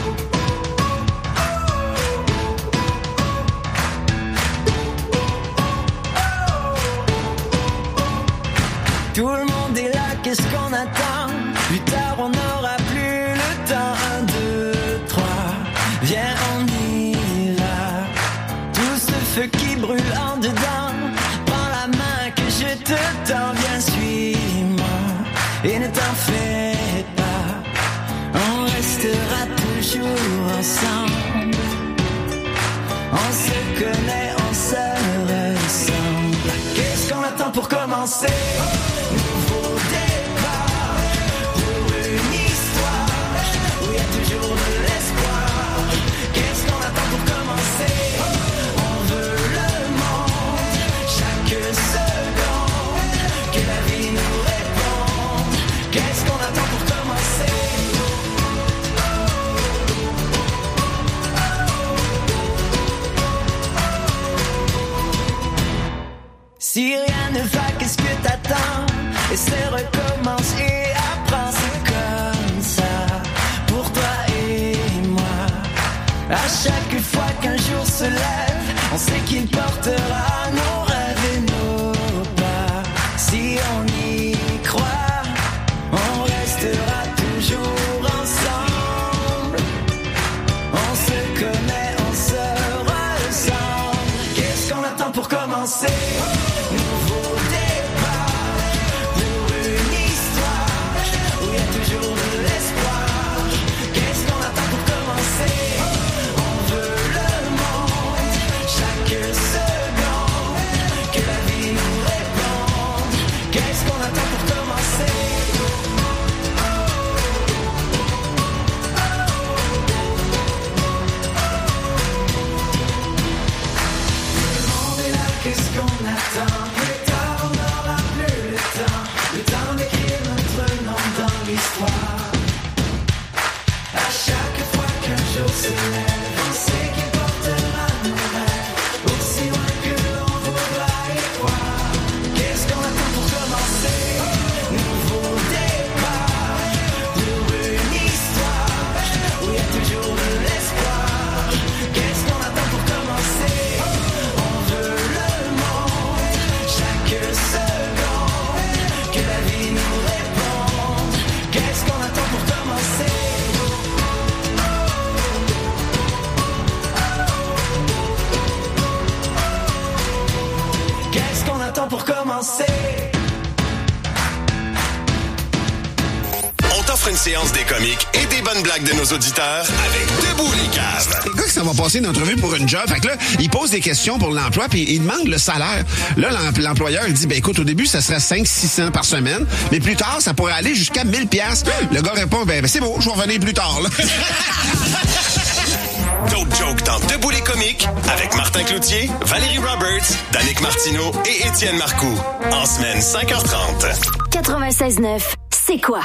Speaker 7: Tout le monde est là, qu'est-ce qu'on attend? Plus tard on n'aura plus le temps. 1, 2, 3, viens on y va. Tout ce feu qui brûle en dedans, prends la main que je te tends. Viens, suis-moi et ne t'en fais pas. On restera toujours ensemble. On se connaît, on se ressemble. Qu'est-ce qu'on attend pour commencer? Nouveau départ pour une histoire où il y a toujours de l'espoir. Qu'est-ce qu'on attend pour commencer? On veut le monde, chaque seconde, que la vie nous réponde. Qu'est-ce qu'on attend pour commencer? Si rien ne va, qu'est-ce que t'attends? Essaie, recommence et apprends, c'est comme ça, pour toi et moi. À chaque fois qu'un jour se lève, on sait qu'il portera nos rêves et nos pas. Si on y croit, on restera toujours ensemble. On se connaît, on se ressemble. Qu'est-ce qu'on attend pour commencer? Nouveau départ pour une histoire où il y a toujours de l'espoir. Qu'est-ce qu'on attend pour commencer? On veut le monde, chaque seconde, que la vie nous réponde. Qu'est-ce qu'on attend pour commencer? Le monde est là, qu'est-ce qu'on attend? Plus tard on n'aura plus le temps d'écrire notre nom dans l'histoire. À chaque fois qu'un jour se lève, on sait qu'il portera nos rêves aussi loin que l'on voudra y croire. Qu'est-ce qu'on attend pour commencer? Nouveau départ pour une histoire où il y a toujours de l'espoir. Qu'est-ce qu'on attend pour commencer? On veut le monde, chaque seconde, que la vie nous réponde. Qu'est-ce qu'on attend pour commencer? Qu'est-ce qu'on attend pour commencer?
Speaker 5: On t'offre une séance des comiques et des bonnes blagues de nos auditeurs avec Debout les caves.
Speaker 12: Le gars qui s'en va passer une entrevue pour une job, fait que là, il pose des questions pour l'emploi, puis il demande le salaire. Là, l'employeur, il dit, ben écoute, au début, ça serait 500-600 par semaine, mais plus tard, ça pourrait aller jusqu'à 1000 piastres. Le gars répond, ben c'est beau, je vais revenir plus tard, là.
Speaker 5: D'autres jokes dans Debout les comiques avec Martin Cloutier, Valérie Roberts, Danick Martineau et Étienne Marcoux. En semaine 5h30.
Speaker 10: 96.9, c'est quoi?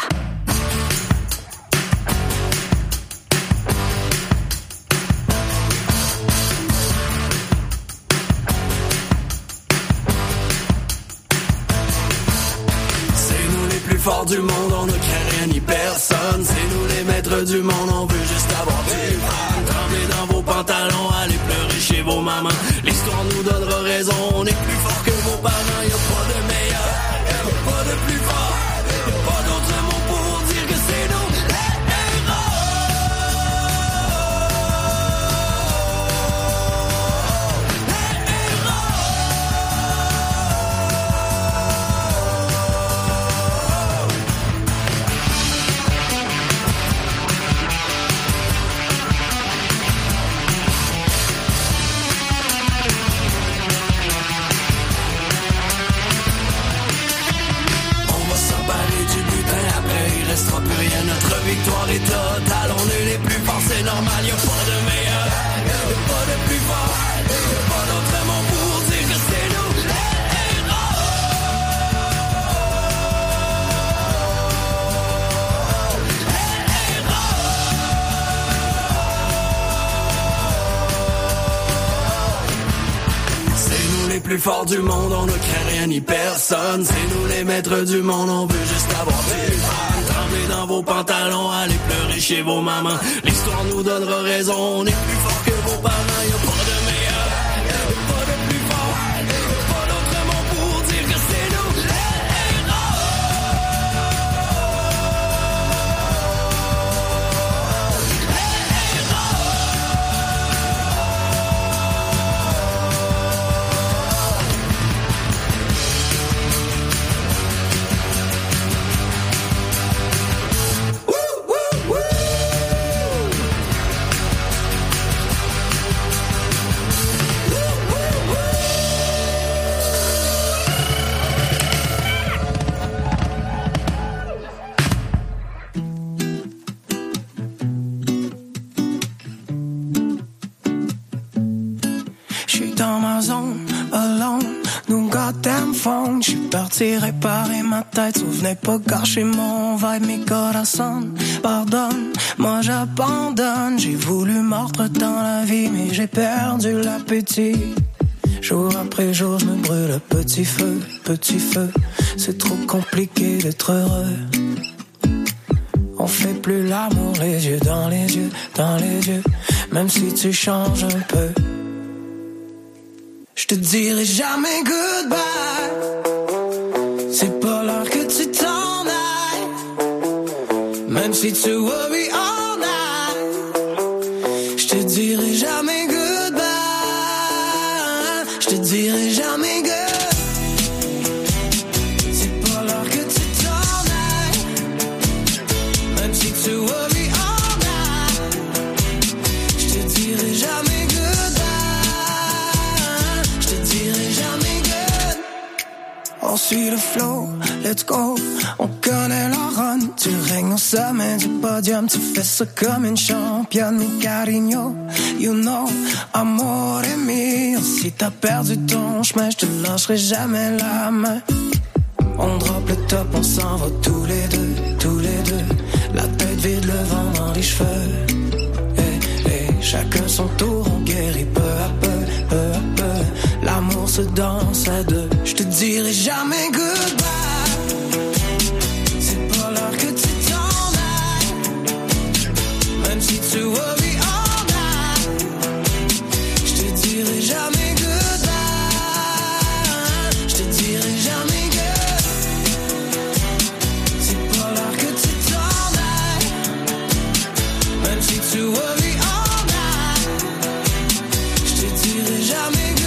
Speaker 7: C'est nous les plus forts du monde, on ne craint rien ni personne. C'est nous les maîtres du monde, on veut juste avoir du fun. Tremblez dans vos pantalons, allez pleurer chez vos mamans. L'histoire nous donnera raison, on est plus fort que vos parents. Y'a pas de meilleur, y'a pas de plus fort, y'a pas d'autre mot pour dire que c'est nous. Restera plus rien, notre victoire est totale. On est les plus forts, c'est normal, y'a pas de meilleur, y'a pas de plus fort, y'a pas d'autre mot pour dire que c'est nous les héros. Les héros. C'est nous les plus forts du monde, on ne craint rien ni personne. C'est nous les maîtres du monde, on veut juste avoir du fun. Dans vos pantalons, allez pleurer chez vos mamans. L'histoire nous donnera raison, on est plus fort que vos parents. Y'a pas de meilleur, y'a pas de plus fort, y'a pas d'autre mot pour dire que c'est nous les
Speaker 13: J'suis parti réparer ma tête, souvenez pas gâcher mon vibe, mi corazon. Pardonne, moi j'abandonne. J'ai voulu mordre dans la vie, mais j'ai perdu l'appétit. Jour après jour, je me brûle, petit feu, c'est trop compliqué d'être heureux. On fait plus l'amour, les yeux dans les yeux, même si tu changes un peu. Je te dirai jamais goodbye. C'est pas l'heure que tu t'en ailles. Même si tu worry all night. Je te dirai jamais goodbye. Je te dirai jamais goodbye. C'est pas l'heure que tu t'en ailles. Même si tu worry all night. Je te dirai jamais. On suit le flow, let's go. On connaît la run. Tu règnes au sommet du podium. Tu fais ça comme une championne, mi cariño. You know, amore mio. Si t'as perdu ton chemin, je te lâcherai jamais la main. On drop le top, on s'en va tous les deux. La tête vide, le vent dans les cheveux. Chacun son tour, on guérit peu à peu. L'amour se danse à deux. Je te dirai jamais goodbye. C'est pas l'heure que tu t'en ailles. Même si tu worry all night. Je te dirai jamais goodbye. Je te dirai jamais goodbye. C'est pas l'heure que tu t'en ailles. Même si tu worry all night. Je te dirai jamais goodbye.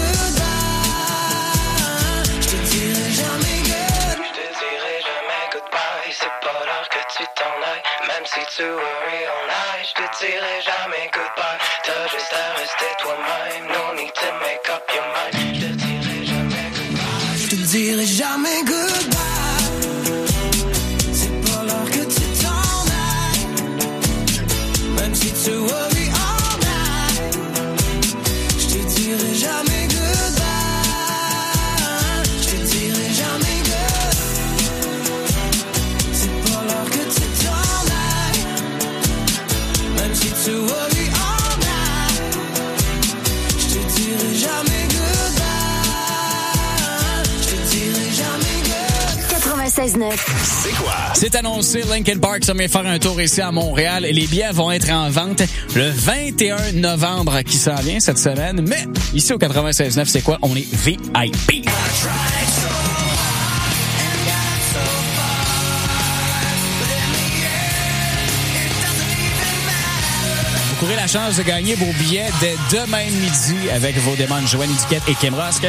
Speaker 13: Même si tu worry all night, je te dirai jamais goodbye. T'as juste à rester toi-même, no need to make up your mind. Je te dirai jamais goodbye. Je te dirai jamais goodbye. C'est pas l'heure que tu t'en ailles. Même si tu worry all night. Je te dirai jamais goodbye. Je te dirai jamais goodbye. C'est pas l'heure que tu t'en ailles. Même si tu worry all night. Je te dirai jamais goodbye. Je te dirai jamais goodbye.
Speaker 10: 96.9.
Speaker 5: C'est quoi?
Speaker 4: C'est annoncé, Linkin Park s'en vient faire un tour ici à Montréal et les billets vont être en vente le 21 novembre qui s'en vient cette semaine. Mais ici au 96.9, c'est quoi? On est VIP. Vous courez la chance de gagner vos billets dès demain midi avec vos démons Joanie Duquette et Kim Rosk.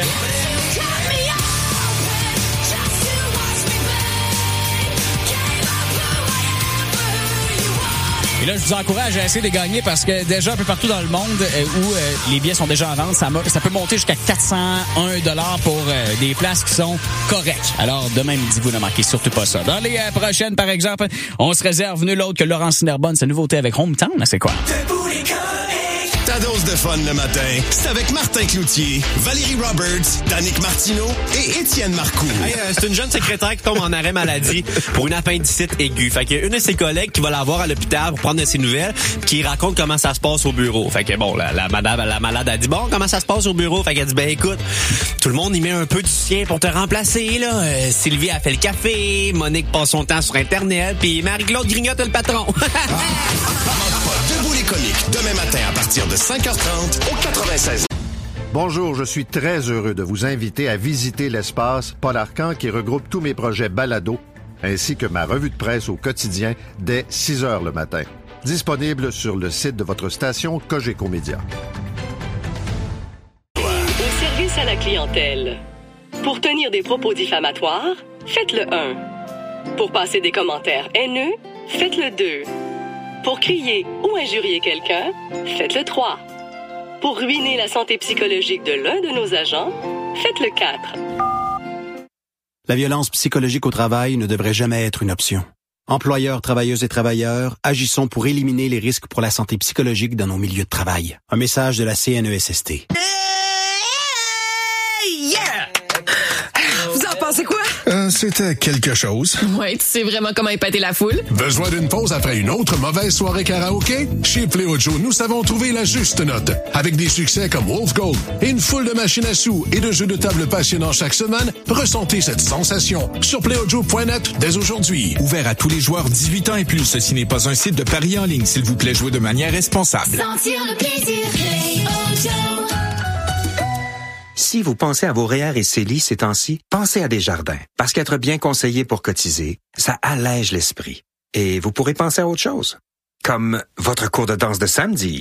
Speaker 4: Et là, je vous encourage à essayer de gagner parce que déjà un peu partout dans le monde où les billets sont déjà en vente, ça peut monter jusqu'à 401 $ pour des places qui sont correctes. Alors, demain midi, vous ne manquez surtout pas ça. Dans les prochaines, par exemple, on se réserve nul autre que Laurence Cinerbonne, sa nouveauté avec Hometown, c'est quoi?
Speaker 5: Ta dose de fun le matin, c'est avec Martin Cloutier, Valérie Roberts, Danick Martineau et Étienne Marcoux.
Speaker 14: Hey, c'est une jeune secrétaire qui tombe en arrêt maladie pour une appendicite aiguë. Fait qu'il y a une de ses collègues qui va la voir à l'hôpital pour prendre de ses nouvelles, qui raconte comment ça se passe au bureau. Fait que bon, la malade a dit bon, comment ça se passe au bureau? Fait qu'elle dit ben écoute, tout le monde y met un peu du sien pour te remplacer là. Sylvie a fait le café, Monique passe son temps sur Internet, puis Marie-Claude grignote le patron.
Speaker 5: Debout les comiques, demain matin à partir de 5h30 au 96.
Speaker 23: Bonjour, je suis très heureux de vous inviter à visiter l'espace Paul Arcan qui regroupe tous mes projets balado, ainsi que ma revue de presse au quotidien dès 6h le matin. Disponible sur le site de votre station Cogeco Média.
Speaker 16: Au service à la clientèle. Pour tenir des propos diffamatoires, faites le 1. Pour passer des commentaires haineux, faites le 2. Pour crier ou injurier quelqu'un, faites le 3. Pour ruiner la santé psychologique de l'un de nos agents, faites le 4.
Speaker 17: La violence psychologique au travail ne devrait jamais être une option. Employeurs, travailleuses et travailleurs, agissons pour éliminer les risques pour la santé psychologique dans nos milieux de travail. Un message de la CNESST.
Speaker 18: Vous en pensez quoi?
Speaker 6: C'était quelque chose.
Speaker 18: Ouais, tu sais vraiment comment épater la foule?
Speaker 6: Besoin d'une pause après une autre mauvaise soirée karaoké? Chez Pléo Joe, nous savons trouver la juste note. Avec des succès comme Wolf Gold et une foule de machines à sous et de jeux de table passionnants chaque semaine, ressentez cette sensation sur PléoJoe.net dès aujourd'hui.
Speaker 19: Ouvert à tous les joueurs 18 ans et plus, ceci n'est pas un site de paris en ligne. S'il vous plaît, jouez de manière responsable.
Speaker 2: Sentir le plaisir, Pléo Joe.
Speaker 20: Si vous pensez à vos REER et CELI ces temps-ci, pensez à Desjardins. Parce qu'être bien conseillé pour cotiser, ça allège l'esprit. Et vous pourrez penser à autre chose. Comme votre cours de danse de samedi.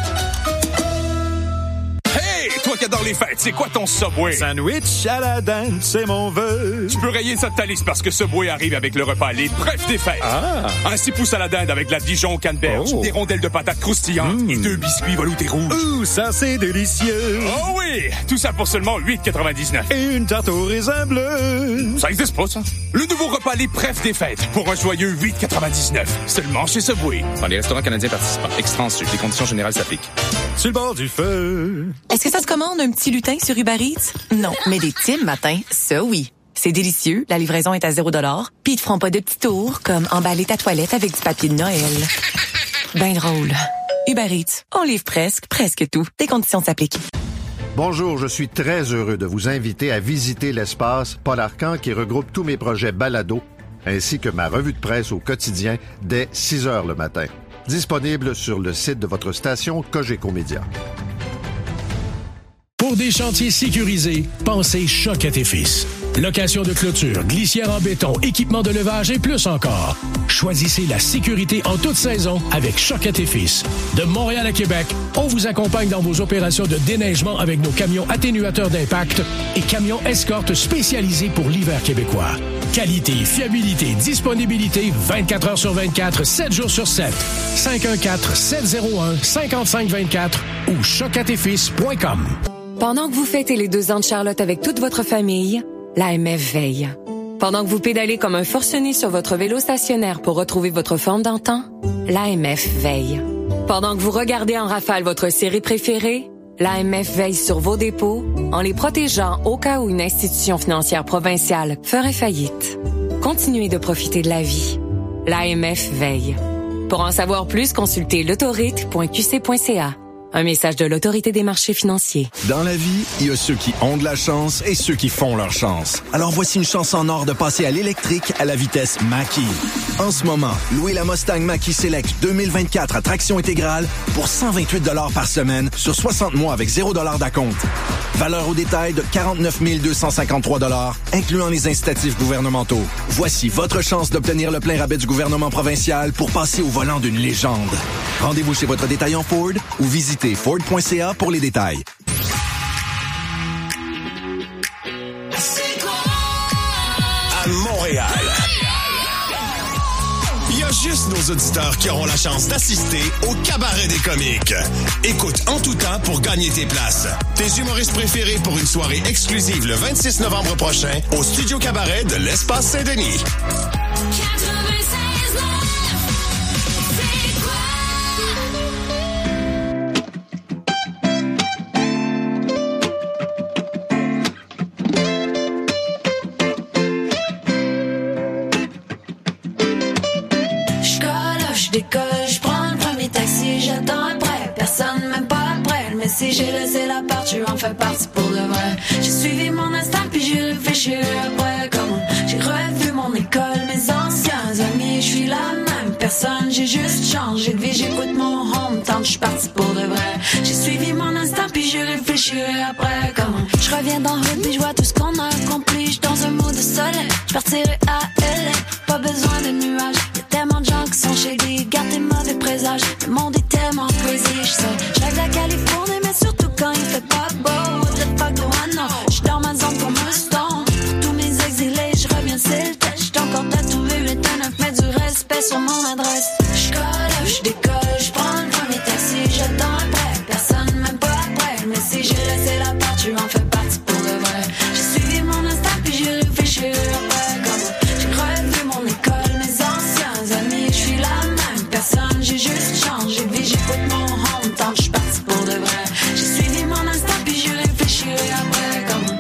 Speaker 27: Toi qui adore les fêtes, c'est quoi ton Subway?
Speaker 28: Sandwich à la dinde, c'est mon vœu.
Speaker 27: Tu peux rayer ça de ta liste parce que Subway arrive avec le repas Les Brefs des fêtes.
Speaker 28: Ah.
Speaker 27: Un 6 pouces à la dinde avec la Dijon canneberge, des rondelles de patates croustillantes et 2 biscuits veloutés rouges.
Speaker 28: Ouh, ça c'est délicieux.
Speaker 27: Oh oui! Tout ça pour seulement 8,99.
Speaker 28: Et une tarte au raisin bleu.
Speaker 27: Ça existe pas, ça? Le nouveau repas Les Brefs des fêtes pour un joyeux 8,99. Seulement chez Subway.
Speaker 21: Dans les restaurants canadiens participants. Extra en sucre. Les conditions générales s'appliquent.
Speaker 28: Sur le bord du feu.
Speaker 18: Est-ce que ça se commande un petit lutin sur Uber Eats? Non, mais des petits matin, ça oui. C'est délicieux, la livraison est à 0 $, puis ils te feront pas de petits tours comme emballer ta toilette avec du papier de Noël. Ben drôle. Uber Eats, on livre presque tout. Les conditions s'appliquent.
Speaker 23: Bonjour, je suis très heureux de vous inviter à visiter l'espace Paul Arcan qui regroupe tous mes projets balado, ainsi que ma revue de presse au quotidien dès 6h le matin. Disponible sur le site de votre station Cogeco Média.
Speaker 6: Pour des chantiers sécurisés, pensez Choquette et Fils. Location de clôture, glissière en béton, équipement de levage et plus encore. Choisissez la sécurité en toute saison avec Choquette et Fils. De Montréal à Québec, on vous accompagne dans vos opérations de déneigement avec nos camions atténuateurs d'impact et camions escortes spécialisés pour l'hiver québécois. Qualité, fiabilité, disponibilité, 24 heures sur 24, 7 jours sur 7. 514-701-5524 ou choquettetfils.com.
Speaker 24: Pendant que vous fêtez les 2 ans de Charlotte avec toute votre famille, l'AMF veille. Pendant que vous pédalez comme un forcené sur votre vélo stationnaire pour retrouver votre forme d'antan, l'AMF veille. Pendant que vous regardez en rafale votre série préférée, l'AMF veille sur vos dépôts en les protégeant au cas où une institution financière provinciale ferait faillite. Continuez de profiter de la vie. L'AMF veille. Pour en savoir plus, consultez l'autorite.qc.ca.
Speaker 18: Un message de l'Autorité des marchés financiers.
Speaker 1: Dans la vie, il y a ceux qui ont de la chance et ceux qui font leur chance. Alors voici une chance en or de passer à l'électrique à la vitesse Mach-E. En ce moment, louez la Mustang Mach-E Select 2024 à traction intégrale pour 128 $ par semaine sur 60 mois avec 0 $ d'acompte. Valeur au détail de 49 253 $, incluant les incitatifs gouvernementaux. Voici votre chance d'obtenir le plein rabais du gouvernement provincial pour passer au volant d'une légende. Rendez-vous chez votre détaillant Ford ou visitez Ford.ca pour les détails.
Speaker 5: À Montréal, il y a juste nos auditeurs qui auront la chance d'assister au Cabaret des comiques. Écoute en tout temps pour gagner tes places. Tes humoristes préférés pour une soirée exclusive le 26 novembre prochain au Studio Cabaret de l'Espace Saint-Denis.
Speaker 3: Si j'ai laissé la part, tu en fais partie pour de vrai. J'ai suivi mon instinct puis j'ai réfléchi après. Comme j'ai revu mon école, mes anciens amis. Je suis la même personne, j'ai juste changé de vie. J'écoute mon hometown, je suis partie pour de vrai. J'ai suivi mon instinct puis j'ai réfléchi après. Comme je reviens dans le hood puis je vois tout ce qu'on a accompli. J'suis dans un mood de soleil, je partirai à LA. Pas besoin de nuages, y'a tellement de gens qui sont chez lui. Garde tes mauvais présages, le monde est tellement crazy. Je rêve la Californie, mais surtout quand il fait pas beau. What the fuck do I know? J'suis dans ma zone comme un stone. Pour tous mes exilés, j'reviens c'est le test. J'suis encore tatoué 8-9, mets du respect sur mon adresse. J'colle, j'décolle, j'prends le premier taxi. J'attends après, personne même pas après. Mais si j'ai laissé la part, tu en fais partie pour de vrai. J'ai suivi mon instinct puis j'ai réfléchi après. Comme j'ai revu mon école, mes anciens amis. J'suis la même personne, j'ai juste changé de vie. J'écoute mon hometown, j'suis partie pour de vrai. J'ai suivi mon instinct puis j'ai réfléchi après. Comme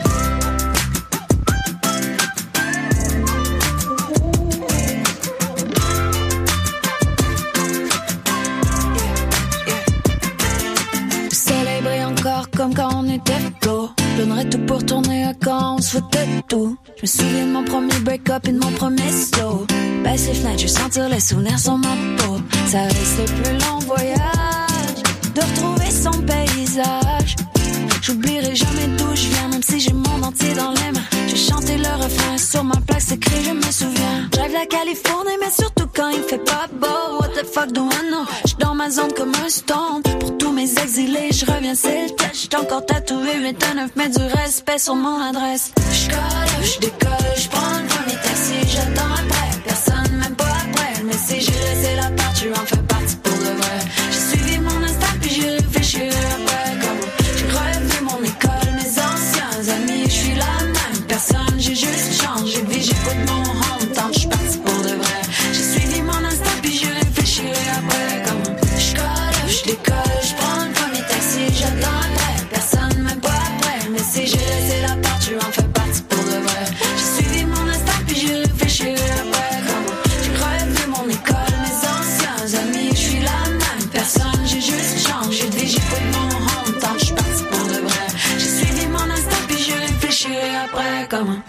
Speaker 3: le soleil brille encore comme quand on était go. Je donnerais tout pour tourner à quand on se foutait de tout. Je me souviens de mon premier break-up et de mon premier slow. Baisse les fenêtres, je sentir les souvenirs sur ma peau. Ça reste le plus long voyage de retrouver son paysage. J'oublierai jamais d'où je viens, même si j'ai mon entier dans les mains. J'ai chanté le refrain sur ma plaque, c'est écrit, je me souviens. J'arrive la Californie, mais surtout quand il fait pas beau. What the fuck do I know? J'suis dans ma zone comme un stone. Pour tous mes exilés, je reviens, c'est le test. J'suis encore tatoué 8-9, mets du respect sur mon adresse. J'colle, j'décolle, j'prends le premier taxi. J'attends après, personne même pas après. Mais si j'ai laissé la part, tu en fais partie pour de vrai. J'ai suivi mon instinct puis j'ai réfléchi après. Comme j'ai revu mon école, mes anciens amis. J'suis la même personne, j'ai juste changé de vie. J'écoute mon hometown, j'suis partie pour de vrai. J'ai suivi mon instinct puis j'ai réfléchi après. Comme j'colle, j'décolle, j'prends le premier taxi. J'attends après, personne même pas après. Mais si j'ai laissé la part, tu en fais partie pour de vrai. J'ai suivi mon instinct puis j'ai réfléchi après. Comme j'ai revu mon école, mes anciens amis. J'suis la même personne, j'ai juste changé de vie. J'écoute mon hometown, j'suis partie pour de vrai. J'ai suivi mon instinct puis j'ai réfléchi après. Comme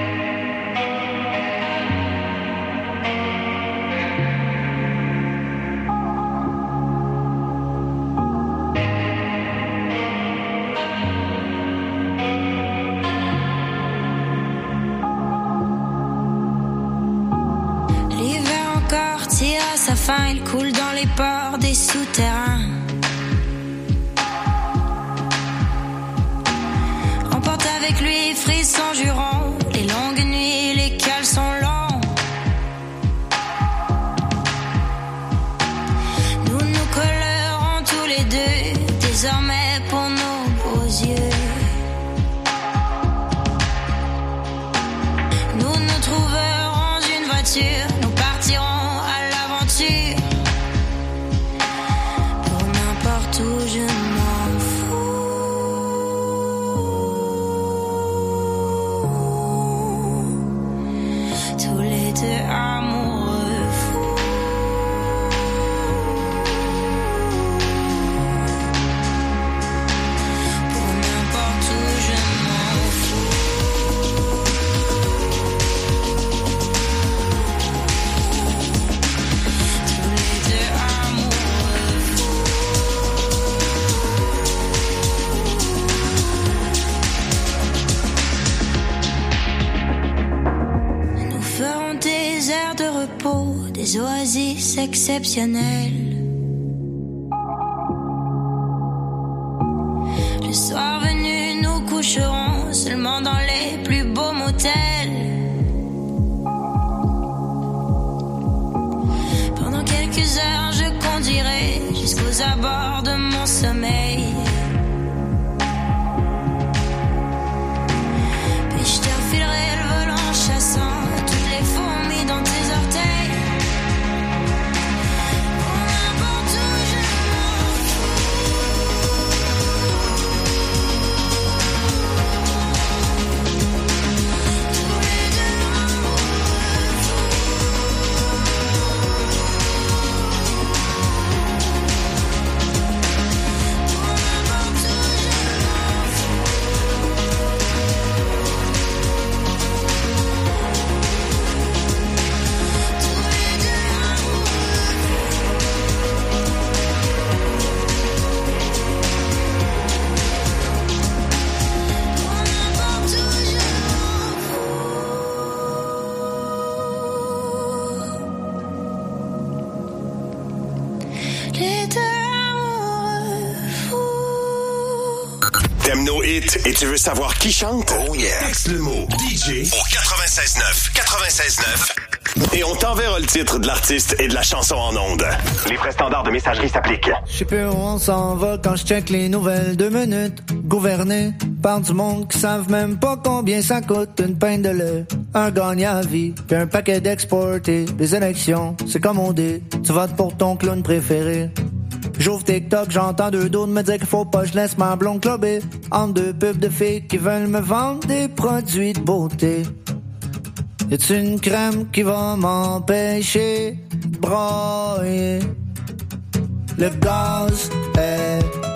Speaker 9: l'hiver encore tire à sa fin, il coule dans les ports des souterrains. Emporte avec lui frissons jurons, les longues nuits, les caleçons longs. Nous nous collerons tous les deux, désormais pour nos beaux yeux. Nous nous trouverons une voiture, nous partirons à l'aventure. Pour n'importe où je m'en fous. Tous les deux amoureux fous. aires de repos, des oasis exceptionnelles. Le soir venu, nous coucherons seulement dans les plus beaux motels. Pendant quelques heures, je conduirai jusqu'aux abords de mon sommeil. Puis je te refilerai le volant chassant toutes les fourmis dans tes orteils. N'importe où je m'en tous les deux
Speaker 5: T'aimes nos hits et tu veux savoir qui chante? Oh yeah! Texte le mot DJ au 96.9. 96.9. Et on t'enverra le titre de l'artiste et de la chanson en ondes. Les frais standards de messagerie s'appliquent.
Speaker 7: Je sais plus où on s'en va quand je check les nouvelles. 2 minutes, gouverné par du monde qui savent même pas combien ça coûte une pinte de lait. Un gagnant à vie, puis un paquet d'exportés. Les élections, c'est comme on dit, tu votes pour ton clown préféré. J'ouvre TikTok, j'entends 2 d'autres me dire qu'il faut pas que je laisse ma blonde clubber entre 2 pubs de filles qui veulent me vendre des produits de beauté. Y'a-tu une crème qui va m'empêcher de brailler? Le gaz est